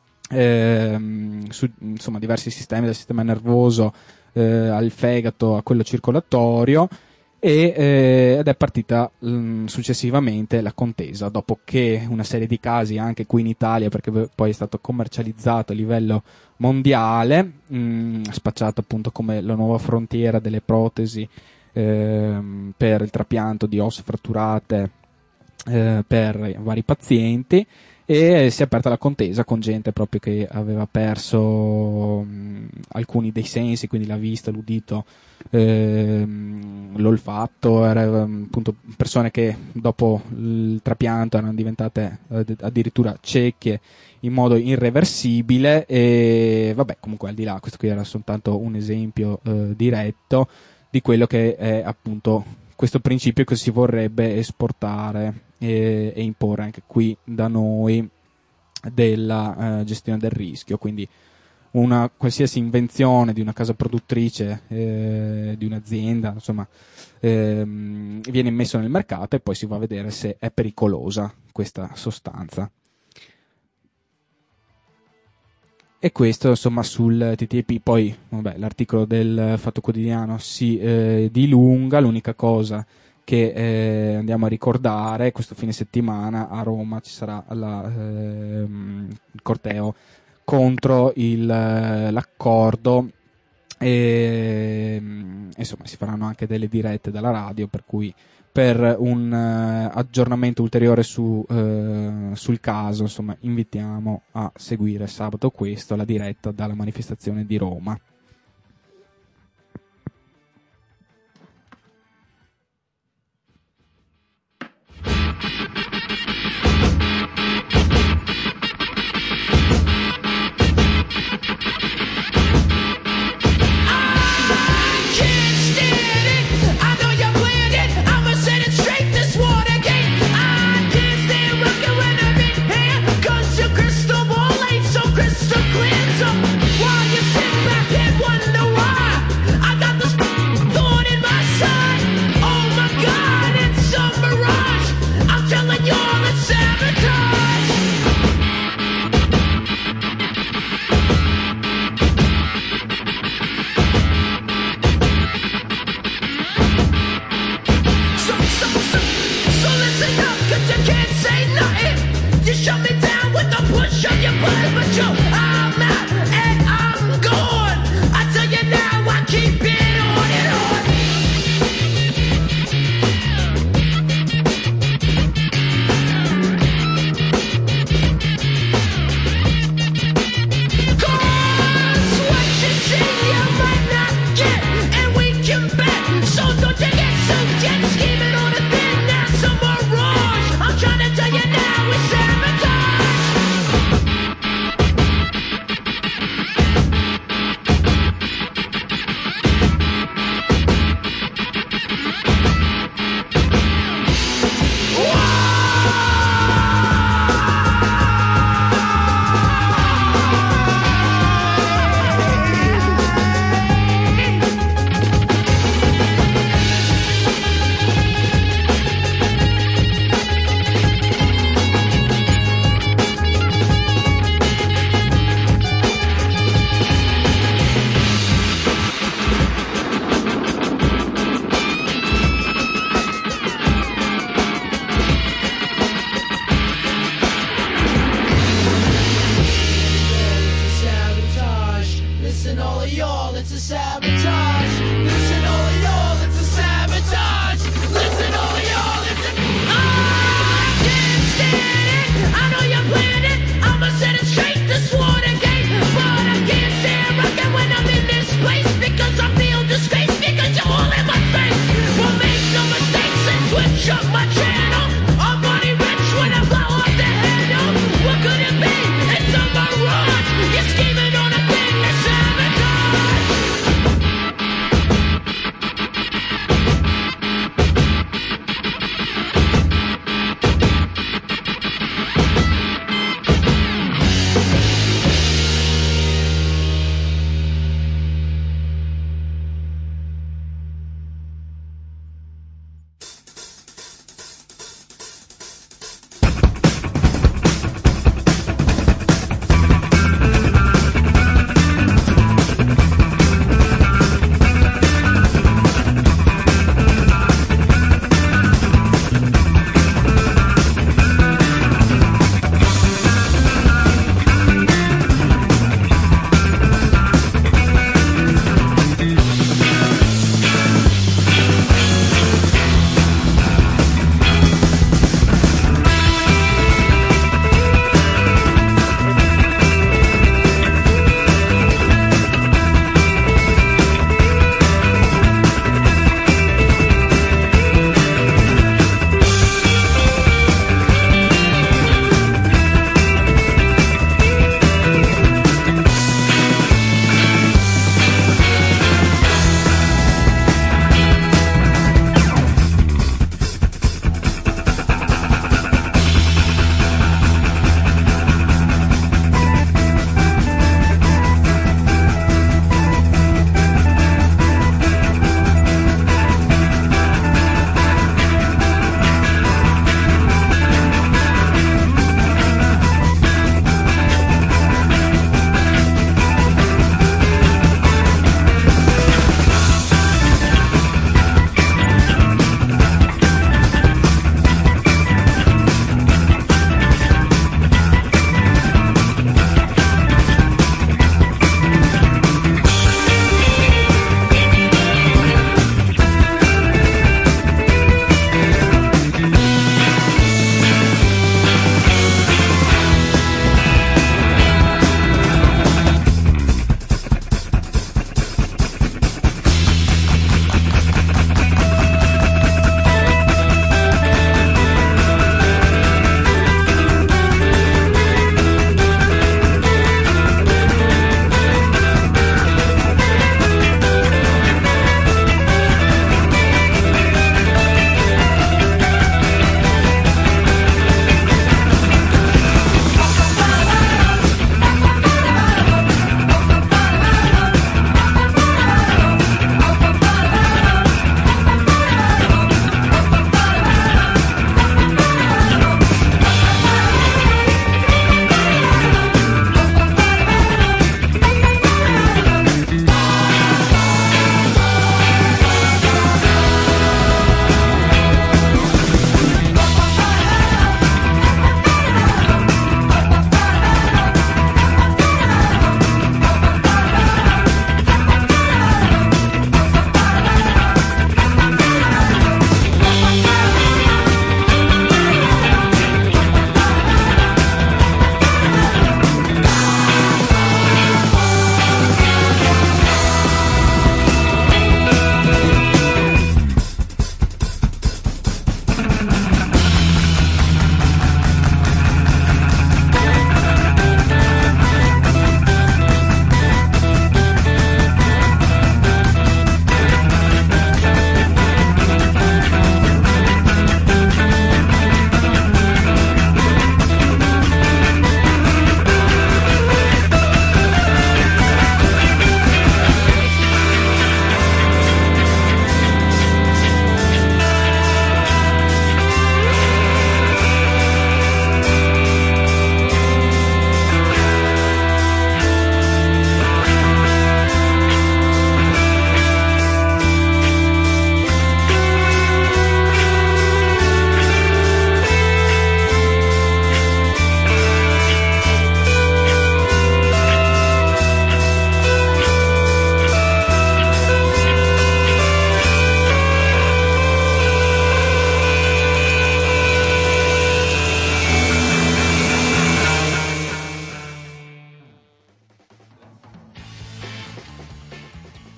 diversi sistemi, dal sistema nervoso al fegato, a quello circolatorio, ed è partita successivamente la contesa, dopo che una serie di casi anche qui in Italia, perché poi è stato commercializzato a livello mondiale, spacciato appunto come la nuova frontiera delle protesi per il trapianto di ossa fratturate per vari pazienti, e si è aperta la contesa con gente proprio che aveva perso alcuni dei sensi, quindi la vista, l'udito, l'olfatto, appunto persone che dopo il trapianto erano diventate addirittura cieche in modo irreversibile. E vabbè, comunque al di là, questo qui era soltanto un esempio diretto di quello che è appunto questo principio che si vorrebbe esportare e imporre anche qui da noi della gestione del rischio. Quindi una qualsiasi invenzione di una casa produttrice, di un'azienda, insomma, viene messo nel mercato e poi si va a vedere se è pericolosa questa sostanza. E questo insomma sul TTIP. Poi vabbè, l'articolo del Fatto Quotidiano si dilunga. L'unica cosa che andiamo a ricordare: questo fine settimana a Roma ci sarà il corteo contro l'accordo, e insomma si faranno anche delle dirette dalla radio, per cui per un aggiornamento ulteriore sul caso, insomma, invitiamo a seguire sabato questo la diretta dalla manifestazione di Roma. Crystal clear, so while you sit back and wonder why I got this thorn in my side. Oh my God, it's a mirage. I'm telling y'all, it's sabotage. So listen up, 'cause you can't say nothing. You shut me down with the push of your button, but yo, I'm out and I'm gone. I tell you now, I keep it on and on. Cause what you see, you might not get, and we can bet. So don't you get so jet scheming on a thin ass of mirage. I'm trying to tell you now, it's sabotage. Listen all of y'all, it's a sabotage. Listen all of y'all, it's a sabotage. Listen all of y'all, it's a... I can't stand it, I know you're playing it. I'ma set it straight, this Watergate. But I can't stand rockin' when I'm in this place, because I feel disgraced, because you're all in my face. Well, make no mistakes and switch up my channel. I'm money rich when I blow up the handle. What could it be? It's a mirage. You're scheming on a thing that's sabotage.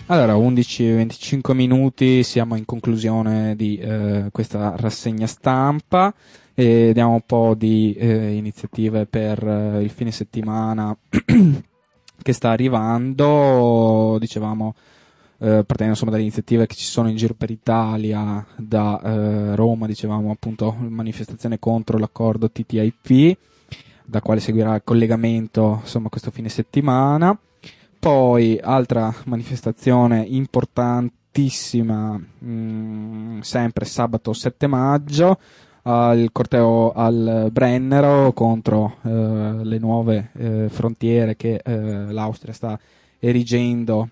Allora, 11-25 minuti, siamo in conclusione di questa rassegna stampa e diamo un po' di iniziative per il fine settimana che sta arrivando. Dicevamo, partendo insomma dalle iniziative che ci sono in giro per Italia, da Roma, dicevamo appunto manifestazione contro l'accordo TTIP, da quale seguirà il collegamento insomma questo fine settimana. Poi altra manifestazione importantissima, sempre sabato 7 maggio, al corteo al Brennero contro le nuove frontiere che l'Austria sta erigendo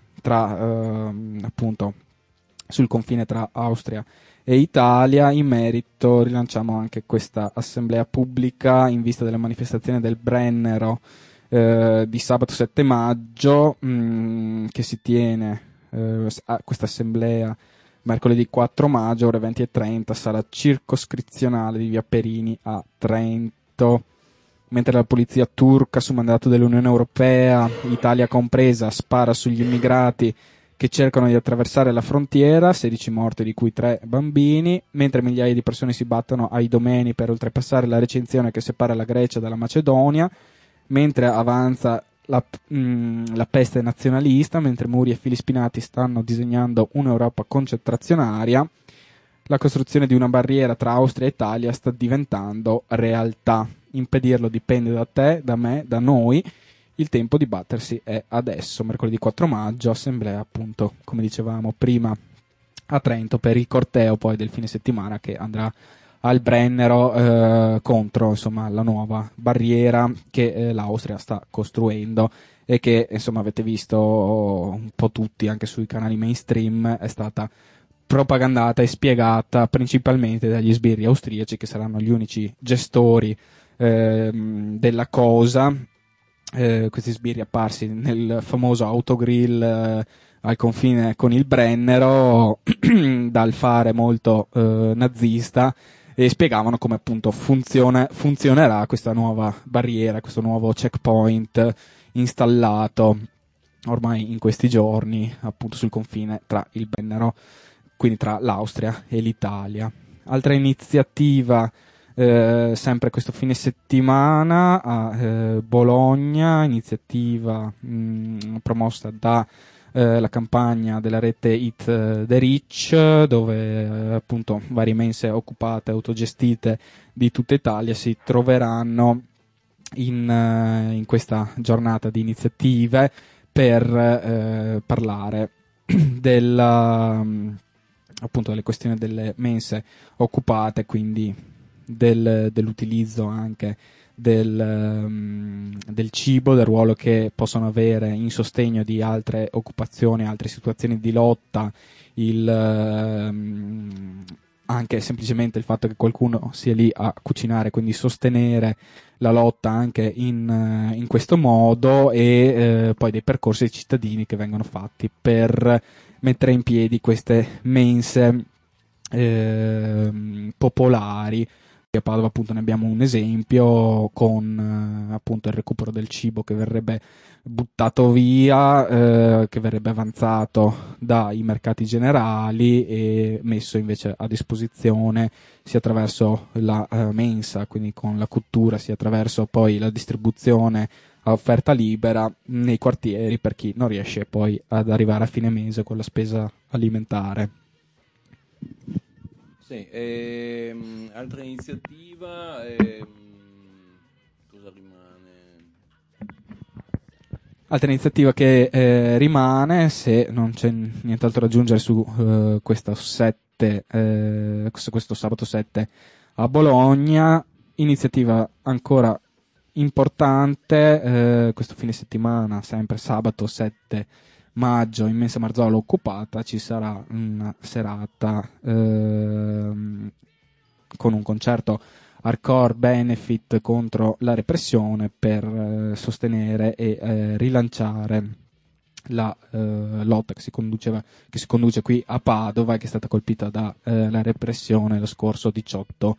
appunto sul confine tra Austria e Italia. In merito rilanciamo anche questa assemblea pubblica in vista della manifestazione del Brennero di sabato 7 maggio che si tiene questa assemblea mercoledì 4 maggio ore 20:30, sala circoscrizionale di via Perini a Trento. Mentre la polizia turca, su mandato dell'Unione Europea, Italia compresa, spara sugli immigrati che cercano di attraversare la frontiera, 16 morti di cui 3 bambini, mentre migliaia di persone si battono ai domeni per oltrepassare la recinzione che separa la Grecia dalla Macedonia, mentre avanza la peste nazionalista, mentre Muri e Fili Spinati stanno disegnando un'Europa concentrazionaria, la costruzione di una barriera tra Austria e Italia sta diventando realtà. Impedirlo dipende da te, da me, da noi. Il tempo di battersi è adesso. Mercoledì 4 maggio, assemblea appunto, come dicevamo prima, a Trento per il corteo poi del fine settimana che andrà al Brennero contro insomma la nuova barriera che l'Austria sta costruendo e che insomma avete visto un po' tutti anche sui canali mainstream, è stata propagandata e spiegata principalmente dagli sbirri austriaci, che saranno gli unici gestori della cosa. Questi sbirri apparsi nel famoso autogrill al confine con il Brennero dal fare molto nazista, e spiegavano come appunto funzionerà questa nuova barriera, questo nuovo checkpoint installato ormai in questi giorni appunto sul confine tra il Brennero, quindi tra l'Austria e l'Italia. Altra iniziativa sempre questo fine settimana a Bologna, iniziativa promossa da la campagna della rete Eat the Rich, dove appunto varie mense occupate, autogestite di tutta Italia si troveranno in questa giornata di iniziative per parlare appunto delle questioni delle mense occupate, quindi dell'utilizzo anche del cibo, del ruolo che possono avere in sostegno di altre occupazioni, altre situazioni di lotta, anche semplicemente il fatto che qualcuno sia lì a cucinare, quindi sostenere la lotta anche in questo modo, e poi dei percorsi cittadini che vengono fatti per mettere in piedi queste mense popolari. A Padova appunto ne abbiamo un esempio con appunto il recupero del cibo che verrebbe buttato via, che verrebbe avanzato dai mercati generali e messo invece a disposizione sia attraverso la mensa, quindi con la cottura, sia attraverso poi la distribuzione a offerta libera nei quartieri per chi non riesce poi ad arrivare a fine mese con la spesa alimentare. Sì, altra iniziativa, cosa rimane? Altra iniziativa che rimane, se non c'è nient'altro da aggiungere su questo sabato 7 a Bologna, iniziativa ancora importante, questo fine settimana, sempre sabato 7 maggio in Mensa Marzolo occupata ci sarà una serata con un concerto hardcore benefit contro la repressione per sostenere e rilanciare la lotta che si conduce qui a Padova e che è stata colpita da la repressione lo scorso 18